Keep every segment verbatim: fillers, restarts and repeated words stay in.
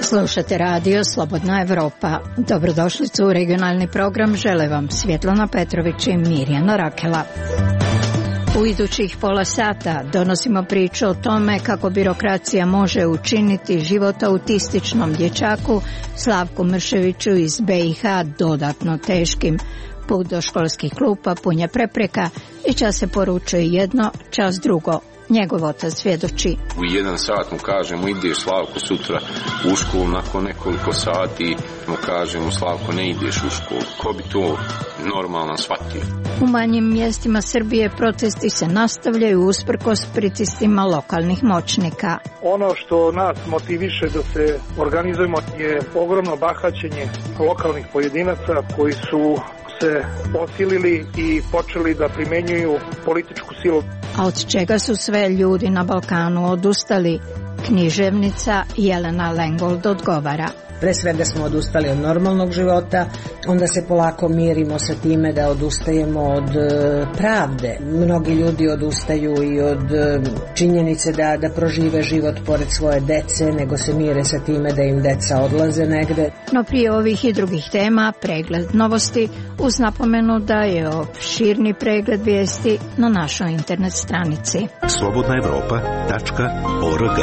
Slušate radio Slobodna Evropa. Dobrodošlicu u regionalni program. Žele vam Svjetlana Petrović i Mirjana Rakela. U idućih pola sata donosimo priču o tome kako birokracija može učiniti život autističnom dječaku Slavku Mrševiću iz B i H dodatno teškim. Put do školskih klupa pun je prepreka i čas se poručuje jedno, čas drugo. Njegov otac svjedoči. U jedan sat mu kažemo ideš Slavko sutra u školu, nakon nekoliko sati mu kažemo Slavko ne ideš u školu. Ko bi to normalno shvatio? U manjim mjestima Srbije protesti se nastavljaju usprkos pritiscima lokalnih moćnika. Ono što nas motiviše da se organizujemo je ogromno bahaćenje lokalnih pojedinaca koji su se osilili i počeli da primenjuju političku silu. A od čega su sve ljudi na Balkanu odustali? Književnica Jelena Lengold odgovara. Pre svega smo odustali od normalnog života, onda se polako mirimo sa time da odustajemo od e, pravde. Mnogi ljudi odustaju i od e, činjenice da, da prožive život pored svoje dece, nego se mire sa time da im deca odlaze negde. No prije ovih i drugih tema, pregled novosti, uz napomenu da je opširni pregled vijesti na našoj internet stranici. slobodna evropa tačka org.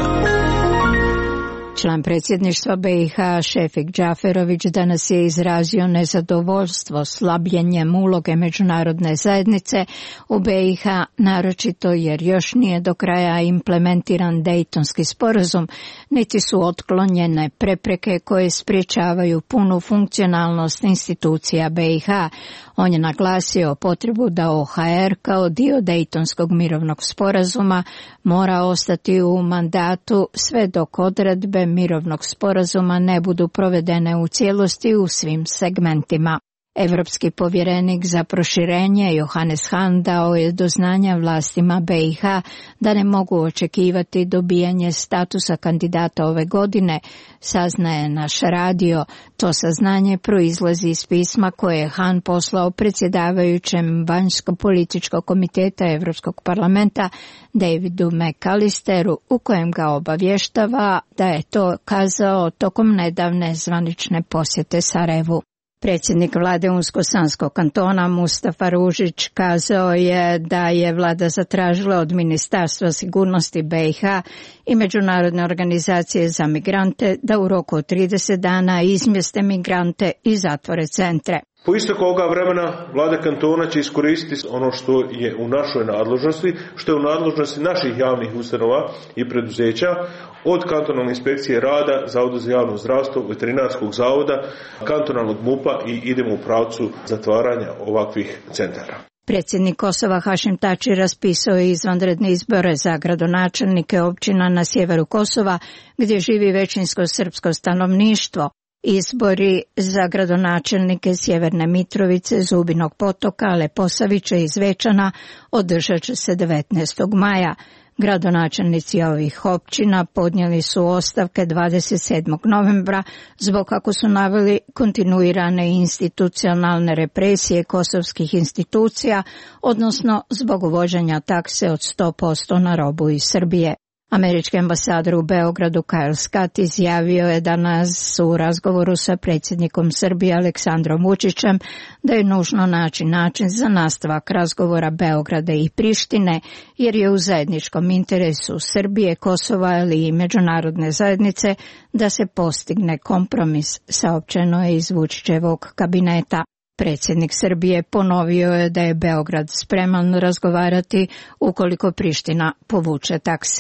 Član predsjedništva B i H Šefik Džaferović danas je izrazio nezadovoljstvo slabljenjem uloge međunarodne zajednice u B i H, naročito jer još nije do kraja implementiran Dejtonski sporazum, niti su otklonjene prepreke koje sprječavaju punu funkcionalnost institucija B i H. On je naglasio potrebu da O H R kao dio Dejtonskog mirovnog sporazuma mora ostati u mandatu sve dok odredbe mirovnog sporazuma ne budu provedene u cijelosti u svim segmentima. Evropski povjerenik za proširenje Johannes Hahn dao je do znanja vlastima B i H da ne mogu očekivati dobijanje statusa kandidata ove godine, saznaje naš radio. To saznanje proizlazi iz pisma koje je Hahn poslao predsjedavajućem vanjsko-političkog komiteta Europskog parlamenta Davidu McAllisteru, u kojem ga obavještava da je to kazao tokom nedavne zvanične posjete Sarajevu. Predsjednik vlade Unsko-Sanskog kantona Mustafa Ružić kazao je da je vlada zatražila od Ministarstva sigurnosti B i H i Međunarodne organizacije za migrante da u roku od trideset dana izmjeste migrante i zatvore centre. Po isteku ovoga vremena vlada kantona će iskoristiti ono što je u našoj nadležnosti, što je u nadležnosti naših javnih ustanova i preduzeća, od kantonalne inspekcije rada, Zavoda za javno zdravstvo, veterinarskog zavoda, kantonalnog MUP-a i idemo u pravcu zatvaranja ovakvih centara. Predsjednik Kosova Hašim Tači raspisao je izvanredne izbore za gradonačelnike općina na sjeveru Kosova, gdje živi većinsko srpsko stanovništvo. Izbori za gradonačelnike Sjeverne Mitrovice, Zubinog Potoka, Leposavića i Zvečana održat će se devetnaestog maja. Gradonačelnici ovih općina podnijeli su ostavke dvadeset sedmog novembra zbog, kako su naveli, kontinuirane institucionalne represije kosovskih institucija, odnosno zbog uvođenja takse od sto posto na robu iz Srbije. Američki ambasador u Beogradu Kyle Scott izjavio je danas u razgovoru sa predsjednikom Srbije Aleksandrom Vučićem da je nužno naći način za nastavak razgovora Beograda i Prištine, jer je u zajedničkom interesu Srbije, Kosova ali i međunarodne zajednice da se postigne kompromis, saopćeno je iz Vučićevog kabineta. Predsjednik Srbije ponovio je da je Beograd spreman razgovarati ukoliko Priština povuče takse.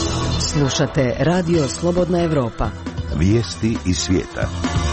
Slušate radio Slobodna Evropa. Vijesti iz svijeta.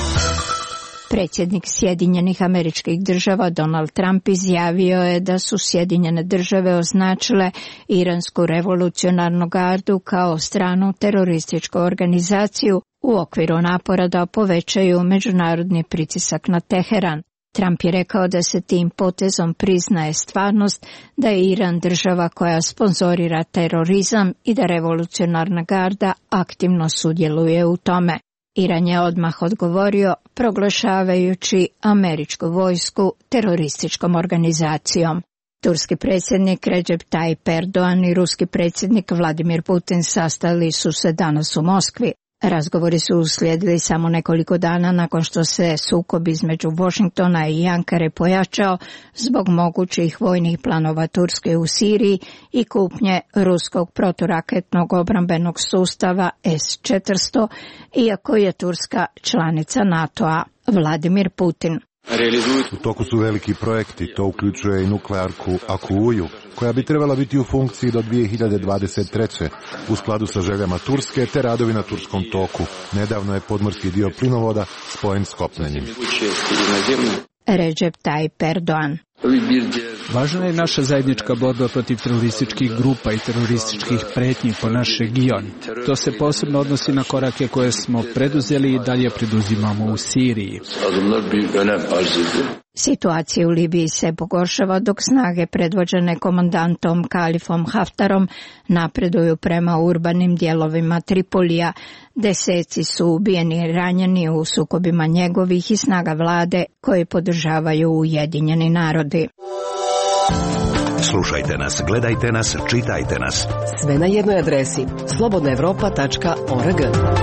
Predsjednik Sjedinjenih Američkih Država Donald Trump izjavio je da su Sjedinjene Države označile Iransku revolucionarnu gardu kao stranu terorističku organizaciju u okviru napora da povećaju međunarodni pritisak na Teheran. Trump je rekao da se tim potezom priznaje stvarnost da je Iran država koja sponzorira terorizam i da revolucionarna garda aktivno sudjeluje u tome. Iran je odmah odgovorio proglašavajući američku vojsku terorističkom organizacijom. Turski predsjednik Recep Tayyip Erdogan i ruski predsjednik Vladimir Putin sastali su se danas u Moskvi. Razgovori su uslijedili samo nekoliko dana nakon što se sukob između Washingtona i Ankare pojačao zbog mogućih vojnih planova Turske u Siriji i kupnje ruskog proturaketnog obrambenog sustava S četiristo, iako je Turska članica NATO-a. Vladimir Putin. U toku su veliki projekti, to uključuje i nuklearku Akuju, koja bi trebala biti u funkciji do dvije hiljade dvadeset treće. u skladu sa željama Turske te radovi na turskom toku. Nedavno je podmorski dio plinovoda spojen s kopnenim. Recep Tayyip Erdogan. Važna je naša zajednička borba protiv terorističkih grupa i terorističkih pretnji po naš region. To se posebno odnosi na korake koje smo preduzeli i dalje preduzimamo u Siriji. Situacija u Libiji se pogoršava dok snage predvođene komandantom Kalifom Haftarom napreduju prema urbanim dijelovima Tripolija. Deseci su ubijeni i ranjeni u sukobima njegovih i snaga vlade koje podržavaju Ujedinjeni narodi. Slušajte nas, gledajte nas, čitajte nas. Sve na jednoj adresi slobodna evropa tačka org.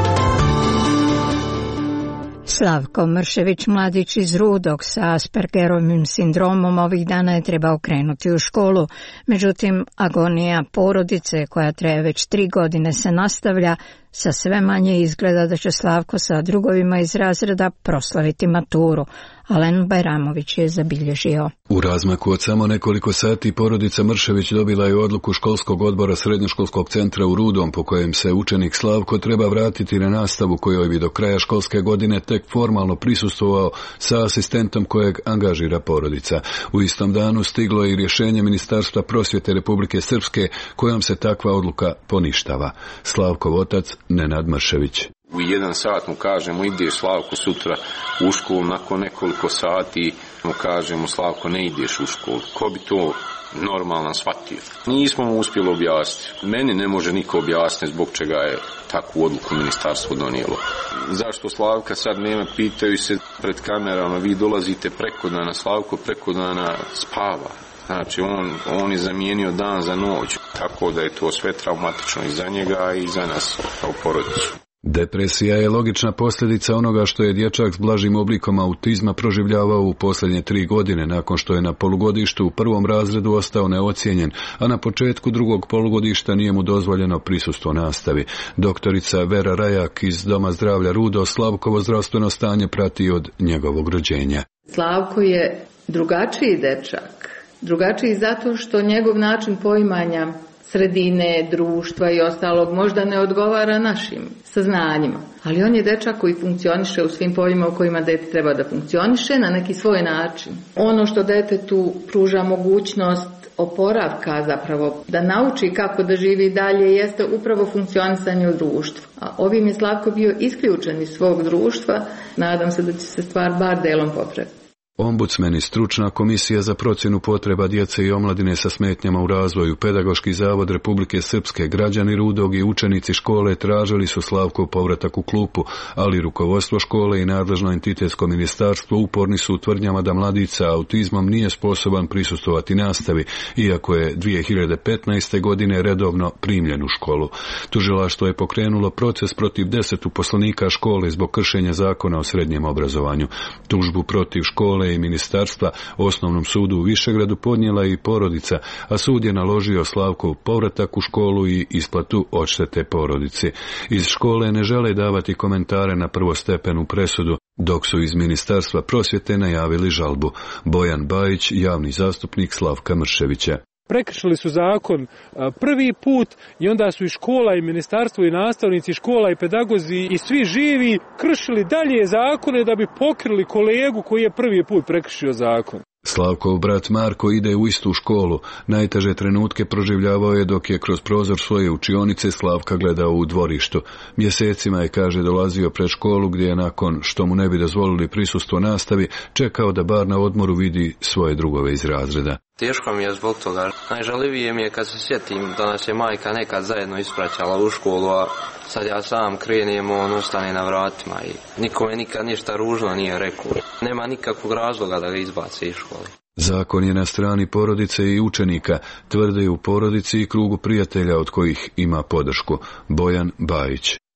Slavko Mršević, mladić iz Rudog sa Aspergerovim sindromom, ovih dana je trebao krenuti u školu. Međutim, agonija porodice koja traje već tri godine se nastavlja. Sa sve manje izgleda da će Slavko sa drugovima iz razreda proslaviti maturu. Alen Bajramović je zabilježio. U razmaku od samo nekoliko sati porodica Mršević dobila je odluku školskog odbora srednjoškolskog centra u Rudom po kojem se učenik Slavko treba vratiti na nastavu kojoj bi do kraja školske godine tek formalno prisustvovao sa asistentom kojeg angažira porodica. U istom danu stiglo je i rješenje Ministarstva prosvjete Republike Srpske kojom se takva odluka poništava. Slavkov otac Nenad Mršević. U jedan sat mu kažemo ideš Slavko sutra u školu, nakon nekoliko sati mu kažemo Slavko ne ideš u školu. Ko bi to normalno shvatio? Nismo mu uspjeli objasniti. Meni ne može niko objasniti zbog čega je takvu odluku ministarstvo donijelo. Zašto Slavka sad nema, pitaju se pred kamerama, vi dolazite preko dana, Slavko preko dana spava. Znači on, on je zamijenio dan za noć, tako da je to sve traumatično i za njega i za nas kao porodicu. Depresija je logična posljedica onoga što je dječak s blažim oblikom autizma proživljavao u posljednje tri godine nakon što je na polugodištu u prvom razredu ostao neocijenjen, a na početku drugog polugodišta nije mu dozvoljeno prisustvo nastavi. Doktorica Vera Rajak iz Doma zdravlja Rudo Slavkovo zdravstveno stanje prati od njegovog rođenja. Slavko je drugačiji dečak. Drugačiji zato što njegov način poimanja sredine, društva i ostalog možda ne odgovara našim saznanjima. Ali on je dečak koji funkcioniše u svim poljima u kojima dete treba da funkcioniše na neki svoj način. Ono što detetu pruža mogućnost oporavka zapravo, da nauči kako da živi dalje, jeste upravo funkcionisanje u društvu. A ovim je Slavko bio isključen iz svog društva. Nadam se da će se stvar bar delom popraviti. Ombudsmen i stručna komisija za procjenu potreba djece i omladine sa smetnjama u razvoju, Pedagoški zavod Republike Srpske, građani Rudog i učenici škole tražili su Slavkov povratak u klupu, ali rukovodstvo škole i nadležno entitetsko ministarstvo uporni su u tvrdnjama da mladić sa autizmom nije sposoban prisustvovati nastavi, iako je dvije hiljade petnaeste. godine redovno primljen u školu. Tužilaštvo je pokrenulo proces protiv deset uposlenika škole zbog kršenja zakona o srednjem obrazovanju. Tužbu protiv škole i ministarstva Osnovnom sudu u Višegradu podnijela i porodica, a sud je naložio Slavkov povratak u školu i isplatu odštete porodici. Iz škole ne žele davati komentare na prvostepenu presudu, dok su iz Ministarstva prosvjete najavili žalbu. Bojan Bajić, javni zastupnik Slavka Mrševića. Prekršili su zakon prvi put i onda su i škola i ministarstvo i nastavnici škola i pedagozi i svi živi kršili dalje zakone da bi pokrili kolegu koji je prvi put prekršio zakon. Slavkov brat Marko ide u istu školu. Najteže trenutke proživljavao je dok je kroz prozor svoje učionice Slavka gledao u dvorištu. Mjesecima je, kaže, dolazio pred školu gdje je nakon što mu ne bi dozvolili prisustvo nastavi čekao da bar na odmoru vidi svoje drugove iz razreda. Teško mi je zbog toga. Najžalivije mi je kad se sjetim da nas je majka nekad zajedno ispraćala u školu, a sad ja sam krenem, on ostane na vratima i nikome nikad ništa ružno nije rekao. Nema nikakvog razloga da ga izbaci iz škole. Zakon je na strani porodice i učenika, tvrde u porodici i krugu prijatelja od kojih ima podršku. Bojan Bajić.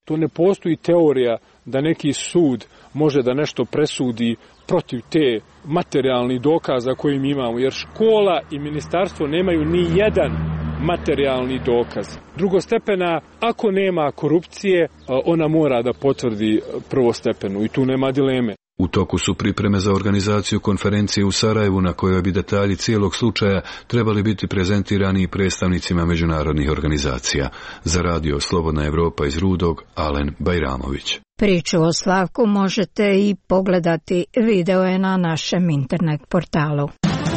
To ne postoji teorija da neki sud može da nešto presudi protiv te materijalnih dokaza koje mi imamo, jer škola i ministarstvo nemaju ni jedan materijalni dokaz. Drugostepena, ako nema korupcije, ona mora da potvrdi prvostepenu i tu nema dileme. U toku su pripreme za organizaciju konferencije u Sarajevu na kojoj bi detalji cijelog slučaja trebali biti prezentirani i predstavnicima međunarodnih organizacija. Za radio Slobodna Evropa iz Rudog, Alen Bajramović. Priču o Slavku možete i pogledati, video je na našem internet portalu.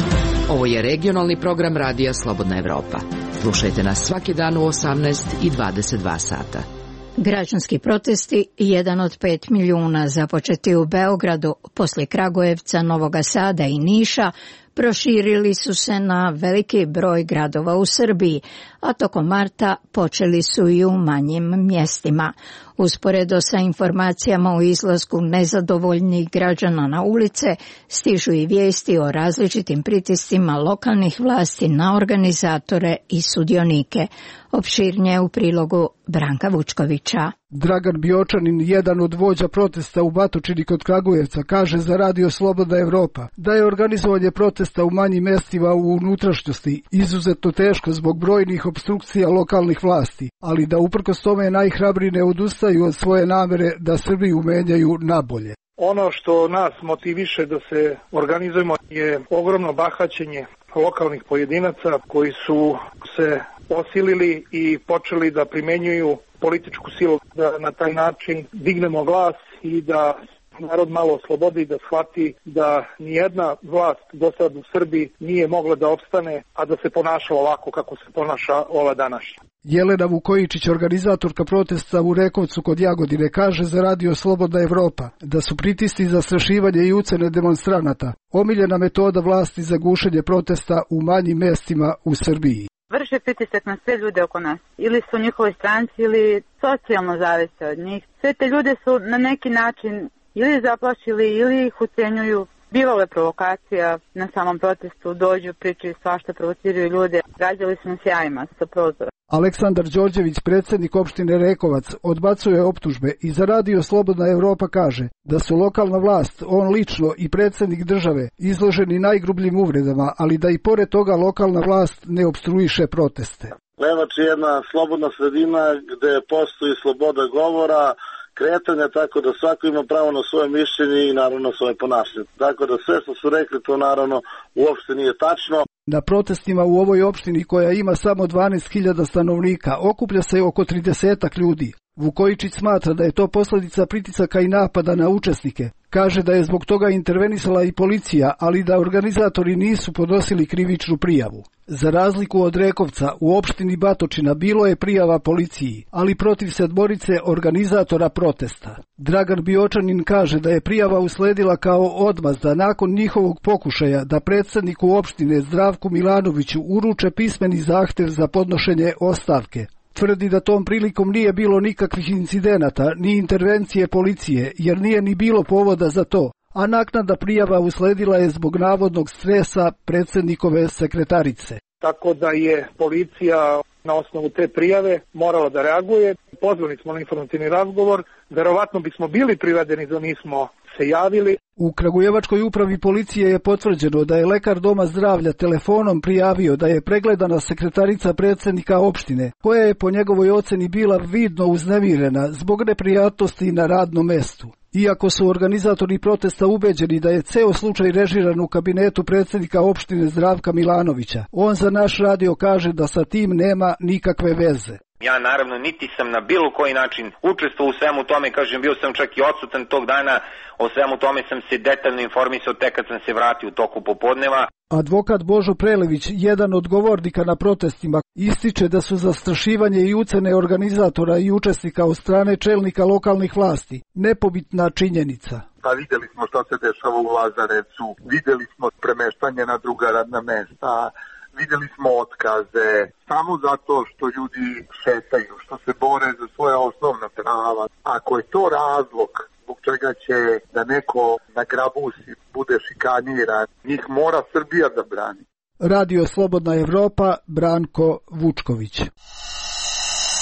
Ovo je regionalni program radija Slobodna Evropa. Slušajte nas svaki dan u osamnaest i dvadeset dva sata. Građanski protesti, jedan od pet milijuna, započeti u Beogradu, poslije Kragujevca, Novoga Sada i Niša, proširili su se na veliki broj gradova u Srbiji, a tokom marta počeli su i u manjim mjestima. Usporedo sa informacijama o izlasku nezadovoljnih građana na ulice, stižu i vijesti o različitim pritiscima lokalnih vlasti na organizatore i sudionike. Opširnije u prilogu Branka Vučkovića. Dragan Biočanin, jedan od vođa protesta u Batočini kod Kragujevca, kaže za radio Slobodna Evropa da je organizovanje protesta u manjim mjestima u unutrašnjosti izuzetno teško zbog brojnih opstrukcija lokalnih vlasti, ali da uprkos tome najhrabriji ne odustaju od svoje namere da Srbiju menjaju nabolje. Ono što nas motiviše da se organizujemo je ogromno bahaćenje lokalnih pojedinaca koji su se osilili i počeli da primenjuju političku silu, da na taj način dignemo glas i da narod malo oslobodi, da shvati da nijedna vlast do sad u Srbiji nije mogla da opstane, a da se ponaša ovako kako se ponaša ova današnja. Jelena Vukojičić, organizatorka protesta u Rekovcu kod Jagodine, kaže za radio Slobodna Evropa da su pritisci, zastrašivanje i ucene demonstranata omiljena metoda vlasti za gušenje protesta u manjim mjestima u Srbiji. Vrše pritisak na sve ljude oko nas. Ili su u njihovoj stranci ili socijalno zavise od njih. Sve te ljude su na neki način ili zaplašili ili ih ucenjuju. Bivalo je provokacija na samom protestu, dođu, pričaju svašta, provociraju ljude. Gađali su nas jajima sa prozora. Aleksandar Đorđević, predsjednik opštine Rekovac, odbacuje optužbe i za radio Slobodna Evropa kaže da su lokalna vlast, on lično i predsjednik države izloženi najgrubljim uvredama, ali da i pored toga lokalna vlast ne opstruiše proteste. Levač je jedna slobodna sredina gde postoji sloboda govora, kretanja, tako da svako ima pravo na svoje mišljenje i naravno svoje ponašanje. Tako da sve što su rekli to naravno uopšte nije tačno. Na protestima u ovoj opštini koja ima samo dvanaest hiljada stanovnika okuplja se oko tridesetak ljudi. Vukojičić smatra da je to posljedica pritisaka i napada na učesnike. Kaže da je zbog toga intervenisala i policija, ali da organizatori nisu podnosili krivičnu prijavu. Za razliku od Rekovca, u opštini Batočina bilo je prijava policiji, ali protiv sedmorice organizatora protesta. Dragan Biočanin kaže da je prijava usledila kao odmazda nakon njihovog pokušaja da predsjedniku opštine Zdravku Milanoviću uruče pismeni zahtev za podnošenje ostavke. Tvrdi da tom prilikom nije bilo nikakvih incidenata ni intervencije policije, jer nije ni bilo povoda za to, a naknadna prijava usledila je zbog navodnog stresa predsjednikove sekretarice. Tako da je policija na osnovu te prijave morala da reaguje. Pozvali smo na informativni razgovor, verovatno bismo bili privedeni da nismo se javili. U Kragujevačkoj upravi policije je potvrđeno da je lekar doma zdravlja telefonom prijavio da je pregledana sekretarica predsjednika opštine, koja je po njegovoj oceni bila vidno uznemirena zbog neprijatnosti na radnom mestu. Iako su organizatori protesta ubeđeni da je ceo slučaj režiran u kabinetu predsjednika opštine Zdravka Milanovića, on za naš radio kaže da sa tim nema nikakve veze. Ja naravno niti sam na bilo koji način učestvovao u svemu tome, kažem, bio sam čak i odsutan tog dana, o svemu tome sam se detaljno informisao tek kad sam se vratio u toku popodneva. Advokat Božo Prelević, jedan od govornika na protestima, ističe da su zastrašivanje i ucene organizatora i učesnika od strane čelnika lokalnih vlasti nepobitna činjenica. Pa vidjeli smo što se dešava u Lazarevcu, vidjeli smo premeštanje na druga radna mesta, vidjeli smo otkaze, samo zato što ljudi šetaju, što se bore za svoje osnovna prava. Ako je to razlog zbog čega će da neko na grabusi bude šikaniran, njih mora Srbija da brani. Radio Slobodna Evropa, Branko Vučković.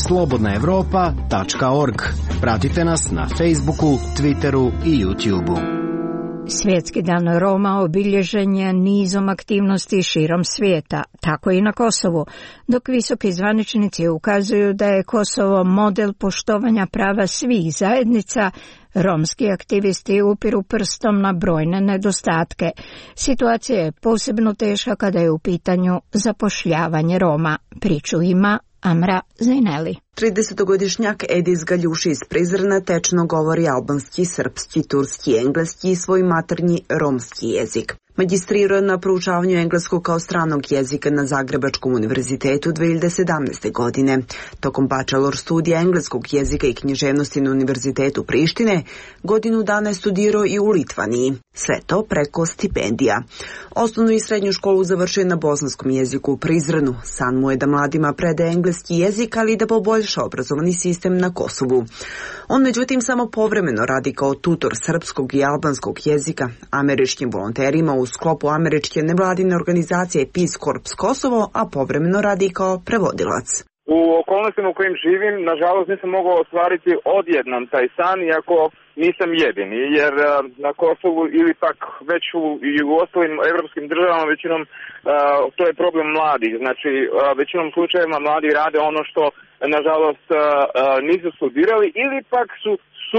slobodna evropa tačka org. Pratite nas na Facebooku, Twitteru i YouTubeu. Svjetski dan Roma obilježen je nizom aktivnosti širom svijeta, tako i na Kosovu, dok visoki zvaničnici ukazuju da je Kosovo model poštovanja prava svih zajednica. Romski aktivisti upiru prstom na brojne nedostatke. Situacija je posebno teška kada je u pitanju zapošljavanje Roma. Priču ima Amra Zaineli. tridesetogodišnjak Edis Galjuši iz Prizrena tečno govori albanski, srpski, turski, engleski i svoj maternji romski jezik. Magistrirao je na proučavanju engleskog kao stranog jezika na Zagrebačkom univerzitetu dve hiljade sedamnaeste. godine. Tokom bachelor studija engleskog jezika i književnosti na Univerzitetu Prištine, godinu dana je studirao i u Litvaniji. Sve to preko stipendija. Osnovnu i srednju školu završio na bosanskom jeziku u Prizrenu. San mu je da mladima predaje engleski jezik, ali i da poboljša obrazovani sistem na Kosovu. On međutim samo povremeno radi kao tutor srpskog i albanskog jezika američkim volonterima u sklopu američke nevladine organizacije Peace Corps Kosovo, a povremeno radi kao prevodilac. U okolnostima u kojim živim, nažalost nisam mogao ostvariti odjednom taj san, iako nisam jedini, jer na Kosovu ili pak već u, i u ostalim evropskim državama većinom uh, to je problem mladih. Znači, uh, većinom slučajeva mladi rade ono što nažalost uh, uh, nisu studirali ili pak su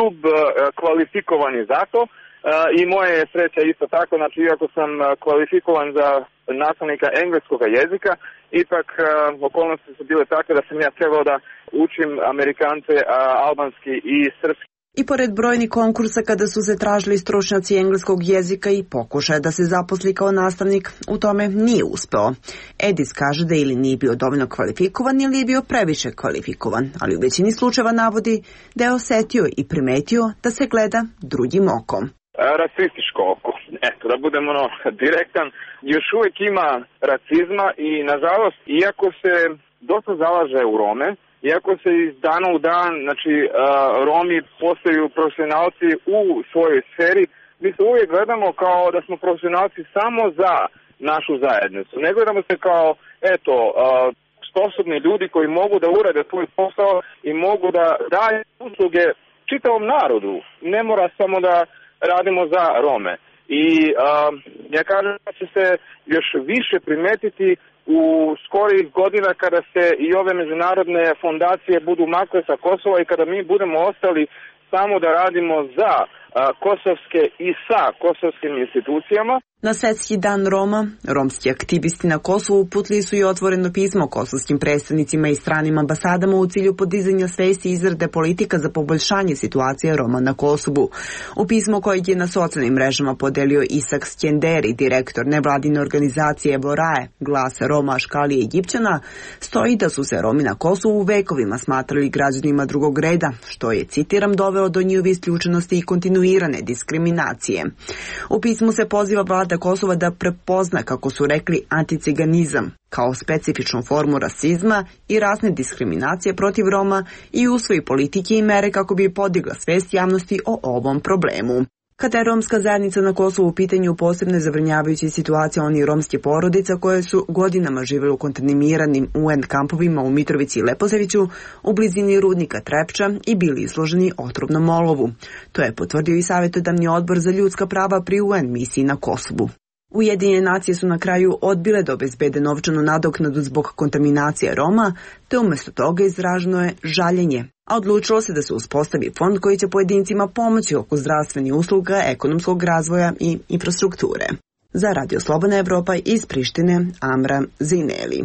subkvalifikovani za to. Uh, I moje je sreća isto tako, znači iako sam uh, kvalifikovan za nastavnika engleskog jezika, ipak uh, okolnosti su bile takve da sam ja trebao da učim Amerikance uh, albanski i srpski. I pored brojnih konkursa kada su se tražili stručnjaci engleskog jezika i pokušaja da se zaposli kao nastavnik, u tome nije uspeo. Edis kaže da ili nije bio dovoljno kvalifikovan ili je bio previše kvalifikovan, ali u većini slučajeva navodi da je osetio i primetio da se gleda drugim okom. Rasističko oko. Eto, da budem ono direktan, još uvijek ima racizma i nažalost, iako se dosta zalaže u Rome, iako se iz dana u dan, znači uh, Romi postaju profesionalci u svojoj sferi, mi se uvijek gledamo kao da smo profesionalci samo za našu zajednicu. Ne gledamo se kao, eto, uh, sposobni ljudi koji mogu da urade svoj posao i mogu da daju usluge čitavom narodu. Ne mora samo da radimo za Rome. I uh, ja kažem da će se još više primetiti u skorih godina kada se i ove međunarodne fondacije budu makle sa Kosova i kada mi budemo ostali samo da radimo za uh, kosovske i sa kosovskim institucijama. Na Svetski dan Roma, romski aktivisti na Kosovu uputili su i otvoreno pismo kosovskim predstavnicima i stranim ambasadama u cilju podizanja svesti i izrade politika za poboljšanje situacije Roma na Kosovu. U pismo kojeg je na socijalnim mrežama podelio Isak Skenderi, direktor nevladine organizacije Vorae, glas Roma, Škalije i Egipćana, stoji da su se Romi na Kosovu vekovima smatrali građanima drugog reda, što je, citiram, dovelo do njihove isključenosti i kontinuirane diskriminacije. U pismu se poziva vlada Kosova da prepozna, kako su rekli, anticiganizam kao specifičnu formu rasizma i rasne diskriminacije protiv Roma i usvoji politike i mere kako bi podigla svest javnosti o ovom problemu. Kada je romska zajednica na Kosovu u pitanju, posebne zabrinjavajuće situacije onih romske porodica koje su godinama živjeli u kontaminiranim U N kampovima u Mitrovici i Leposaviću, u blizini rudnika Trepča i bili izloženi otrovnom olovu. To je potvrdio i Savjetodavni odbor za ljudska prava pri U N misiji na Kosovu. Ujedinjene nacije su na kraju odbile da obezbede novčanu nadoknadu zbog kontaminacije Roma, te umjesto toga izraženo je žaljenje, a odlučilo se da se uspostavi fond koji će pojedincima pomoći oko zdravstvenih usluga, ekonomskog razvoja i infrastrukture. Za Radio Slobodna Evropa iz Prištine, Amra Zaineli.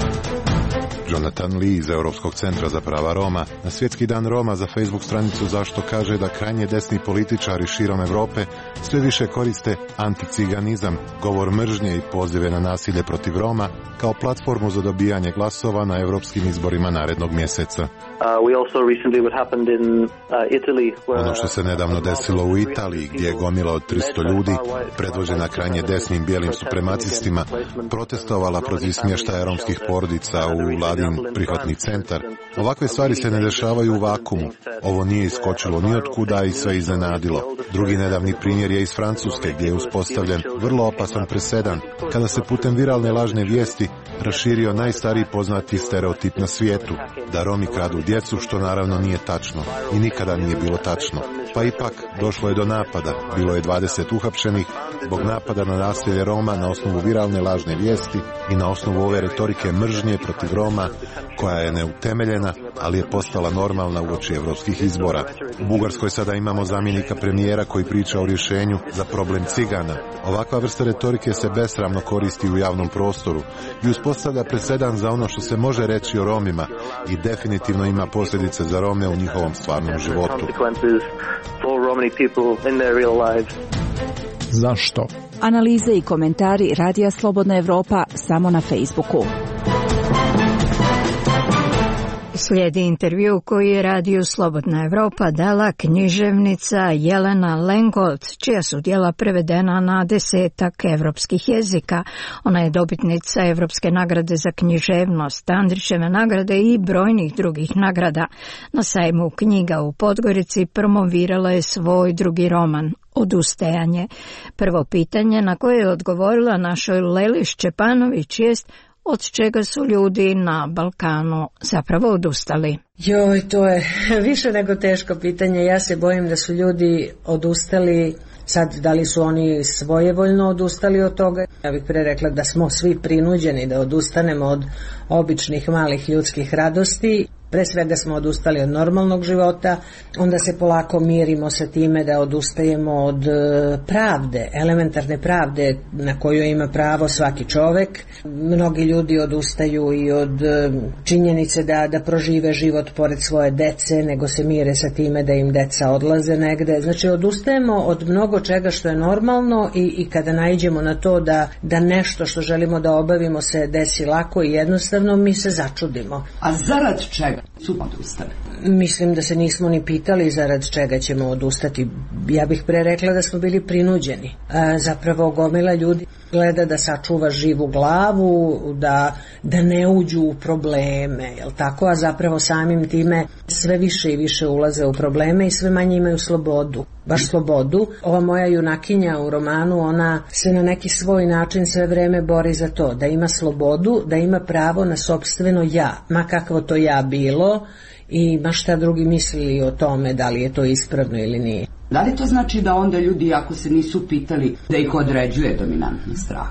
Jonathan Lee iz Europskog centra za prava Roma na Svjetski dan Roma za Facebook stranicu Zašto kaže da krajnje desni političari širom Evrope sve više koriste anticiganizam, govor mržnje i pozive na nasilje protiv Roma kao platformu za dobijanje glasova na europskim izborima narednog mjeseca. Ono što se nedavno desilo u Italiji, gdje je gomila od tristo ljudi, predvođena krajnje desnim bijelim supremacistima, protestovala protiv smještaja romskih porodica u vladi vladin prihvatni centar. Ovakve stvari se ne dešavaju u vakumu. Ovo nije iskočilo ni od kuda i sve iznenadilo. Drugi nedavni primjer je iz Francuske, gdje je uspostavljen vrlo opasan presedan, kada se putem viralne lažne vijesti raširio najstariji poznati stereotip na svijetu, da Romi kradu djecu, što naravno nije tačno i nikada nije bilo tačno. Pa ipak došlo je do napada. Bilo je dvadeset uhapšenih zbog napada na nasilje Roma na osnovu viralne lažne vijesti i na osnovu ove retorike mržnje protiv Roma, koja je neutemeljena, ali je postala normalna uoči evropskih izbora. U Bugarskoj sada imamo zamjenika premijera koji priča o rješenju za problem cigana. Ovakva vrsta retorike se besramno koristi u javnom prostoru i uspostavlja presedan za ono što se može reći o Romima i definitivno ima posljedice za Rome u njihovom stvarnom životu. Zašto? Analize i komentari Radija Slobodna Evropa samo na Facebooku. Slijedi intervju koji je Radio Slobodna Evropa dala književnica Jelena Lengold, čija su djela prevedena na desetak evropskih jezika. Ona je dobitnica Evropske nagrade za književnost, Andrićeve nagrade i brojnih drugih nagrada. Na sajmu knjiga u Podgorici promovirala je svoj drugi roman, Odustajanje. Prvo pitanje na koje je odgovorila našoj Leli Šćepanović jest: od čega su ljudi na Balkanu zapravo odustali? Joj, to je više nego teško pitanje. Ja se bojim da su ljudi odustali. Sad, da li su oni svojevoljno odustali od toga? Ja bih pre rekla da smo svi prinuđeni da odustanemo od običnih malih ljudskih radosti. Pre svega smo odustali od normalnog života, onda se polako mirimo sa time da odustajemo od pravde, elementarne pravde na koju ima pravo svaki čovek. Mnogi ljudi odustaju i od činjenice da, da prožive život pored svoje dece, nego se mire sa time da im deca odlaze negde. Znači, odustajemo od mnogo čega što je normalno i, i kada naiđemo na to da, da nešto što želimo da obavimo se desi lako i jednostavno, mi se začudimo. A zarad čega su odustali? Mislim da se nismo ni pitali zarad čega ćemo odustati. Ja bih pre rekla da smo bili prinuđeni. A, zapravo gomila ljudi gleda da sačuva živu glavu, da, da ne uđu u probleme, jel tako? A zapravo samim time sve više i više ulaze u probleme i sve manje imaju slobodu. Baš slobodu. Ova moja junakinja u romanu, ona se na neki svoj način sve vreme bori za to, da ima slobodu, da ima pravo na sopstveno ja, ma kakvo to ja bilo i ma šta drugi mislili o tome, da li je to ispravno ili nije. Da li to znači da onda ljudi, ako se nisu pitali, da ih određuje dominantni strah?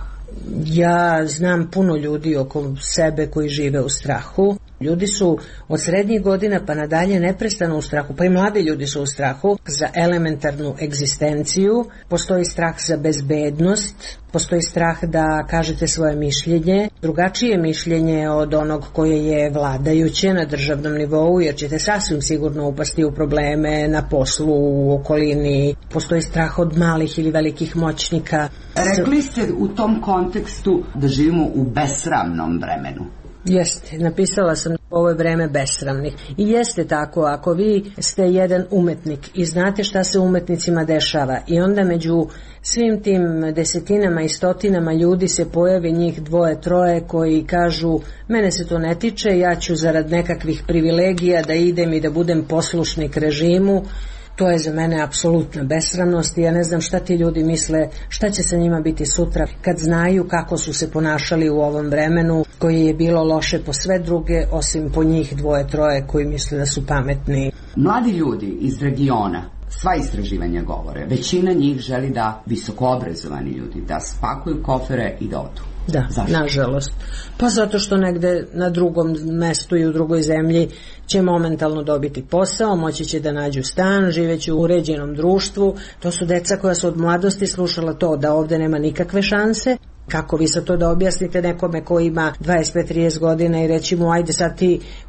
Ja znam puno ljudi oko sebe koji žive u strahu. Ljudi su od srednjih godina pa nadalje neprestano u strahu, pa i mladi ljudi su u strahu za elementarnu egzistenciju. Postoji strah za bezbednost, postoji strah da kažete svoje mišljenje, drugačije mišljenje od onog koje je vladajuće na državnom nivou, jer ćete sasvim sigurno upasti u probleme na poslu, u okolini. Postoji strah od malih ili velikih moćnika. Rekli ste u tom kontekstu da živimo u besramnom vremenu. Jeste, napisala sam ovo je vreme besramnih. I jeste tako, ako vi ste jedan umetnik i znate šta se umetnicima dešava i onda među svim tim desetinama i stotinama ljudi se pojavi njih dvoje, troje koji kažu mene se to ne tiče, ja ću zarad nekakvih privilegija da idem i da budem poslušnik režimu. To je za mene apsolutna besramnost i ja ne znam šta ti ljudi misle, šta će sa njima biti sutra kad znaju kako su se ponašali u ovom vremenu koje je bilo loše po sve druge, osim po njih dvoje, troje koji misle da su pametni. Mladi ljudi iz regiona, sva istraživanja govore, većina njih želi da visokoobrazovani ljudi da spakuju kofere i da odu. Da, zašto? Nažalost. Pa zato što negde na drugom mestu i u drugoj zemlji će momentalno dobiti posao, moći će da nađu stan, živeći u uređenom društvu. To su deca koja su od mladosti slušala to da ovde nema nikakve šanse. Kako vi sa to da objasnite nekome ko ima dvadeset pet do trideset godina i reći mu ajde sad ti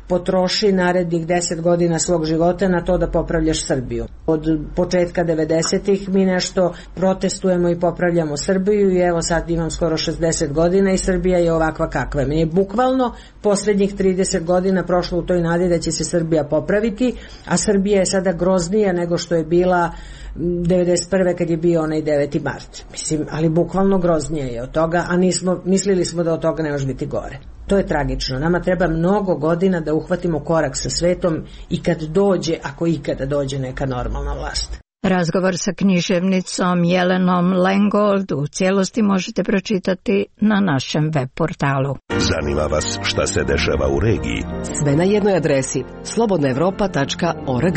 potroši narednih deset godina svog života na to da popravljaš Srbiju. Od početka devedesetih mi nešto protestujemo i popravljamo Srbiju i evo sad imam skoro šezdeset godina i Srbija je ovakva kakva. Mi je bukvalno posljednjih trideset godina prošlo u toj nadi da će se Srbija popraviti, a Srbija je sada groznija nego što je bila devedeset prve kad je bio onaj deveti mart. Mislim, ali bukvalno groznije je od toga, a nismo, mislili smo da od toga ne može biti gore. To je tragično. Nama treba mnogo godina da uhvatimo korak sa svetom i kad dođe, ako ikada dođe neka normalna vlast. Razgovor sa književnicom Jelenom Lengold u cijelosti možete pročitati na našem web portalu. Zanima vas šta se dešava u regiji? Sve na jednoj adresi slobodna evropa tačka org.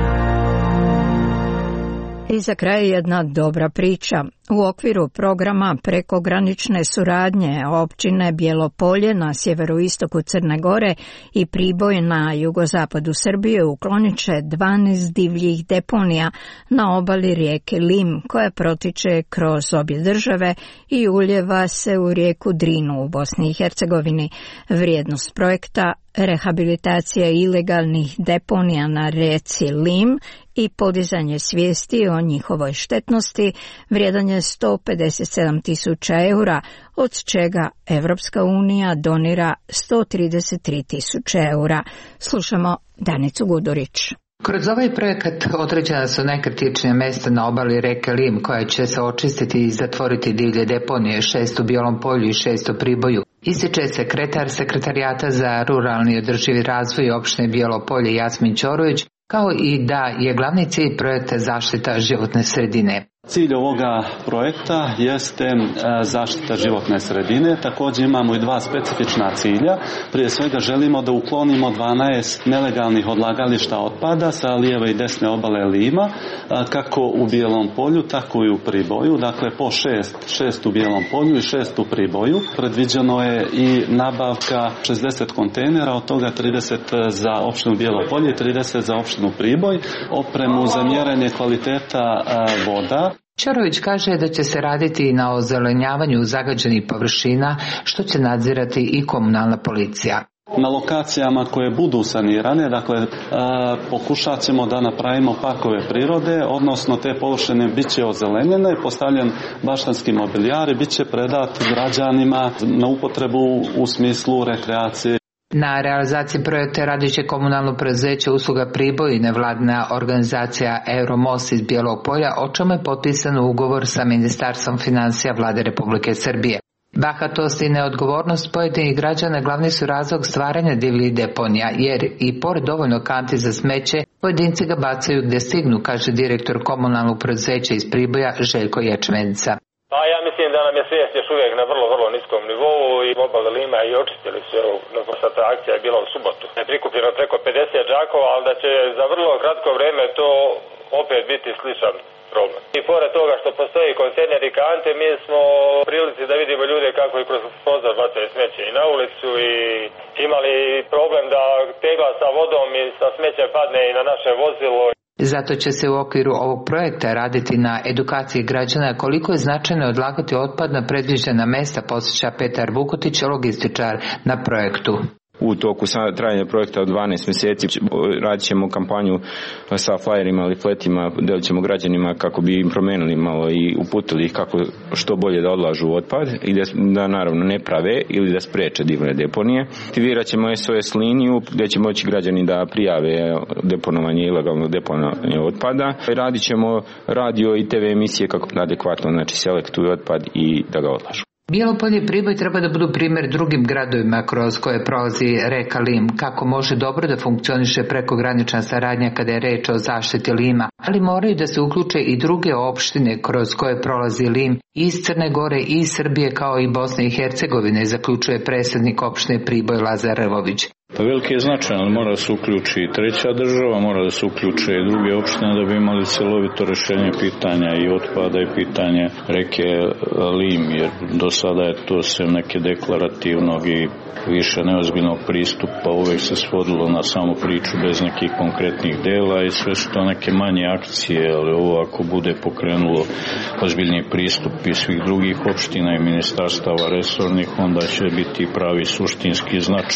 I za kraj jedna dobra priča. U okviru programa prekogranične suradnje općine Bijelo-Polje na sjeveroistoku Crne Gore i Priboj na jugozapadu Srbije uklonit će dvanaest divljih deponija na obali rijeke Lim, koja protiče kroz obje države i uljeva se u rijeku Drinu u Bosni i Hercegovini. Vrijednost projekta rehabilitacija ilegalnih deponija na rijeci Lim i podizanje svijesti o njihovoj štetnosti vrijedan je sto pedeset sedam tisuća eura, od čega Evropska unija donira sto trideset tri tisuće eura. Slušamo Danicu Gudurić. Kroz ovaj projekat određena su najkritičnija mjesta na obali reke Lim, koja će se očistiti i zatvoriti divlje deponije, šest u Bijelom Polju i šest u Priboju. Ističe sekretar Sekretarijata za ruralni održivi razvoj opštine Bijelo Polje Jasmin Ćorović, kao i da je glavni cilj projekta zaštita životne sredine. Cilj ovoga projekta jeste zaštita životne sredine. Također imamo i dva specifična cilja. Prije svega želimo da uklonimo dvanaest nelegalnih odlagališta otpada sa lijeve i desne obale Lima, kako u Bijelom Polju, tako i u Priboju. Dakle, po šest, šest u Bijelom Polju i šest u Priboju. Predviđeno je i nabavka šezdeset kontejnera, od toga trideset za opštinu Bijelo Polje i trideset za opštinu Priboj, opremu za mjerenje kvaliteta voda. Ćorović kaže da će se raditi na ozelenjavanju zagađenih površina, što će nadzirati i komunalna policija. Na lokacijama koje budu sanirane, dakle, e, pokušat ćemo da napravimo parkove prirode, odnosno te površine bit će ozelenjene, postavljen baštanski mobilijar i bit će predat građanima na upotrebu u smislu rekreacije. Na realizaciji projekta radit će komunalno preduzeće Usluga Priboj i nevladina organizacija Euromost iz Bijelog Polja, o čemu je potpisan ugovor sa Ministarstvom financija Vlade Republike Srbije. Bahatost i neodgovornost pojedinih građana glavni su razlog stvaranja divljih deponija, jer i pored dovoljno kanti za smeće, pojedinci ga bacaju gdje stignu, kaže direktor komunalnog preduzeća iz Priboja Željko Ječmenica. Pa ja mislim da nam je svijest još uvijek na vrlo, vrlo niskom nivou i obale Lima i očistili su, evo, sad ta akcija je bila u subotu. Je prikupljeno preko pedeset džakova, ali da će za vrlo kratko vrijeme to opet biti sličan problem. I pored toga što postoji kontejner i kante, mi smo u prilici da vidimo ljude kako i kroz prozor bacaju smeće i na ulicu i imali problem da tegla sa vodom i sa smećem padne i na naše vozilo. Zato će se u okviru ovog projekta raditi na edukaciji građana koliko je značajno odlagati otpad na predviđena mesta, podsjeća Petar Vukotić, logističar na projektu. U toku trajanja projekta od dvanaest mjeseci radit ćemo kampanju sa flyerima ili fletima, delit ćemo građanima kako bi im promenili malo i uputili ih kako što bolje da odlažu otpad i da, da naravno ne prave ili da spreče divne deponije. Aktivirat ćemo S O S liniju gdje će moći građani da prijave deponovanje ilegalnog deponovanja otpada. Radit ćemo radio i T V emisije kako adekvatno znači selektuju otpad i da ga odlažu. Bijelo-Polje i Priboj treba da budu primjer drugim gradovima kroz koje prolazi reka Lim, kako može dobro da funkcioniše prekogranična saradnja kada je reč o zaštiti Lima, ali moraju da se uključe i druge opštine kroz koje prolazi Lim iz Crne Gore i iz Srbije kao i Bosne i Hercegovine, zaključuje predsjednik opštine Priboj Lazar Rvović. Pa veliki je značaj, ali mora da se uključi i treća država, mora da se uključe i druge opštine da bi imali celovito rješenje pitanja i otpada i pitanje reke Lim, jer do sada je to sve neke deklarativnog i više neozbiljnog pristupa, uvek se svodilo na samu priču bez nekih konkretnih dela i sve su to neke manje akcije, ali ovo ako bude pokrenulo ozbiljni pristup i svih drugih opština i ministarstava resornih, onda će biti pravi suštinski značaj.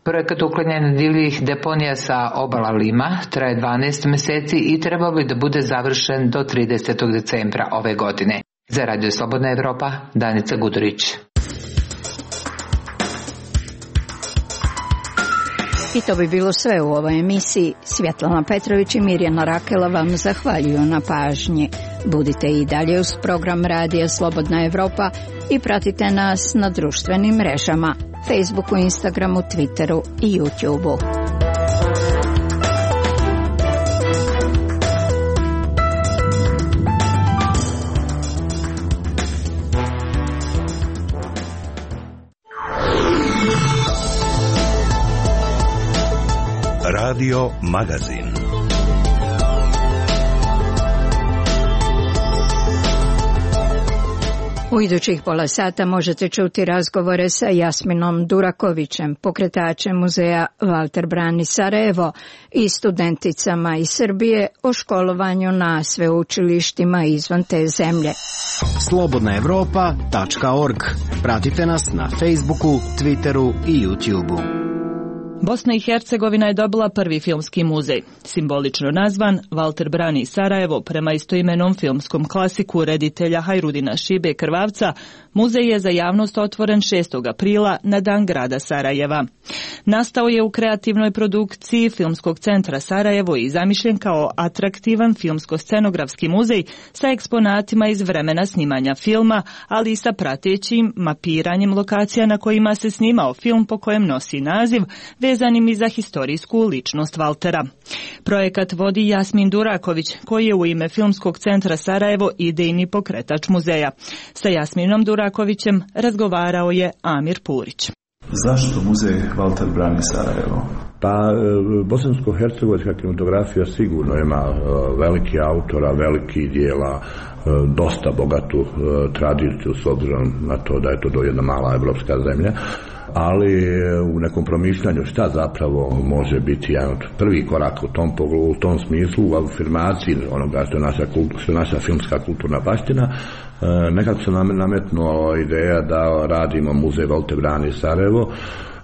Projekat uklanjanja divljih deponija sa obala Lima traje dvanaest meseci i trebao bi da bude završen do tridesetog decembra ove godine. Za Radio Slobodna Evropa, Danica Gudurić. I to bi bilo sve u ovoj emisiji. Svjetlana Petrović i Mirjana Rakela vam zahvaljuju na pažnji. Budite i dalje uz program Radija Slobodna Evropa i pratite nas na društvenim mrežama, Facebooku, Instagramu, Twitteru i YouTubeu. Radio Magazin. U idućih pola sata možete čuti razgovore sa Jasminom Durakovićem, pokretačem muzeja Valter Brani Sarajevo i studenticama iz Srbije o školovanju na sveučilištima izvan te zemlje. slobodna evropa tačka org. Pratite nas na Facebooku, Twitteru i YouTubeu. Bosna i Hercegovina je dobila prvi filmski muzej, simbolično nazvan Valter Brani Sarajevo prema istoimenom filmskom klasiku reditelja Hajrudina Šibe Krvavca. Muzej je za javnost otvoren šestog aprila na dan grada Sarajeva. Nastao je u kreativnoj produkciji Filmskog centra Sarajevo i zamišljen kao atraktivan filmsko-scenografski muzej sa eksponatima iz vremena snimanja filma, ali i sa pratećim mapiranjem lokacija na kojima se snimao film po kojem nosi naziv, vezanim i za historijsku ličnost Valtera. Projekat vodi Jasmin Duraković, koji je u ime Filmskog centra Sarajevo idejni pokretač muzeja. Sa Jasminom Durakovićem razgovarao je Amir Purić. Zašto muzej Valter Brani Sarajevo? Pa, bosansko-hercegovačka kinematografija sigurno ima veliki autora, veliki dijela, dosta bogatu tradiciju s obzirom na to da je to do jedna mala evropska zemlja. Ali u nekom promišljanju šta zapravo može biti jedan od prvi korak u tom pogledu, u tom smislu, u afirmaciji onoga što je naša, što je naša filmska kulturna baština, nekako se nam nametnula ideja da radimo muzej Valter Brani Sarajevo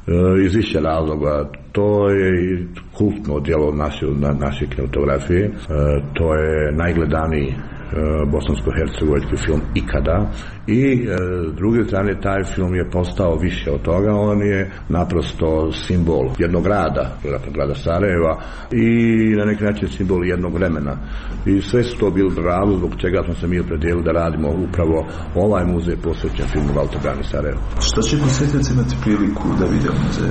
iz više razloga. To je kultno djelo naše, naše kinematografije, to je najgledaniji bosansko-hercegovački film ikada i s druge strane taj film je postao više od toga, on je naprosto simbol jednog grada, grada Sarajeva i na neki način simbol jednog vremena i sve su to bili razlog zbog čega smo se mi opredijelili da radimo upravo ovaj muzej posvećen filmu Valter Brani Sarajevo. Što će posjetioci imati priliku da vide u muzeju?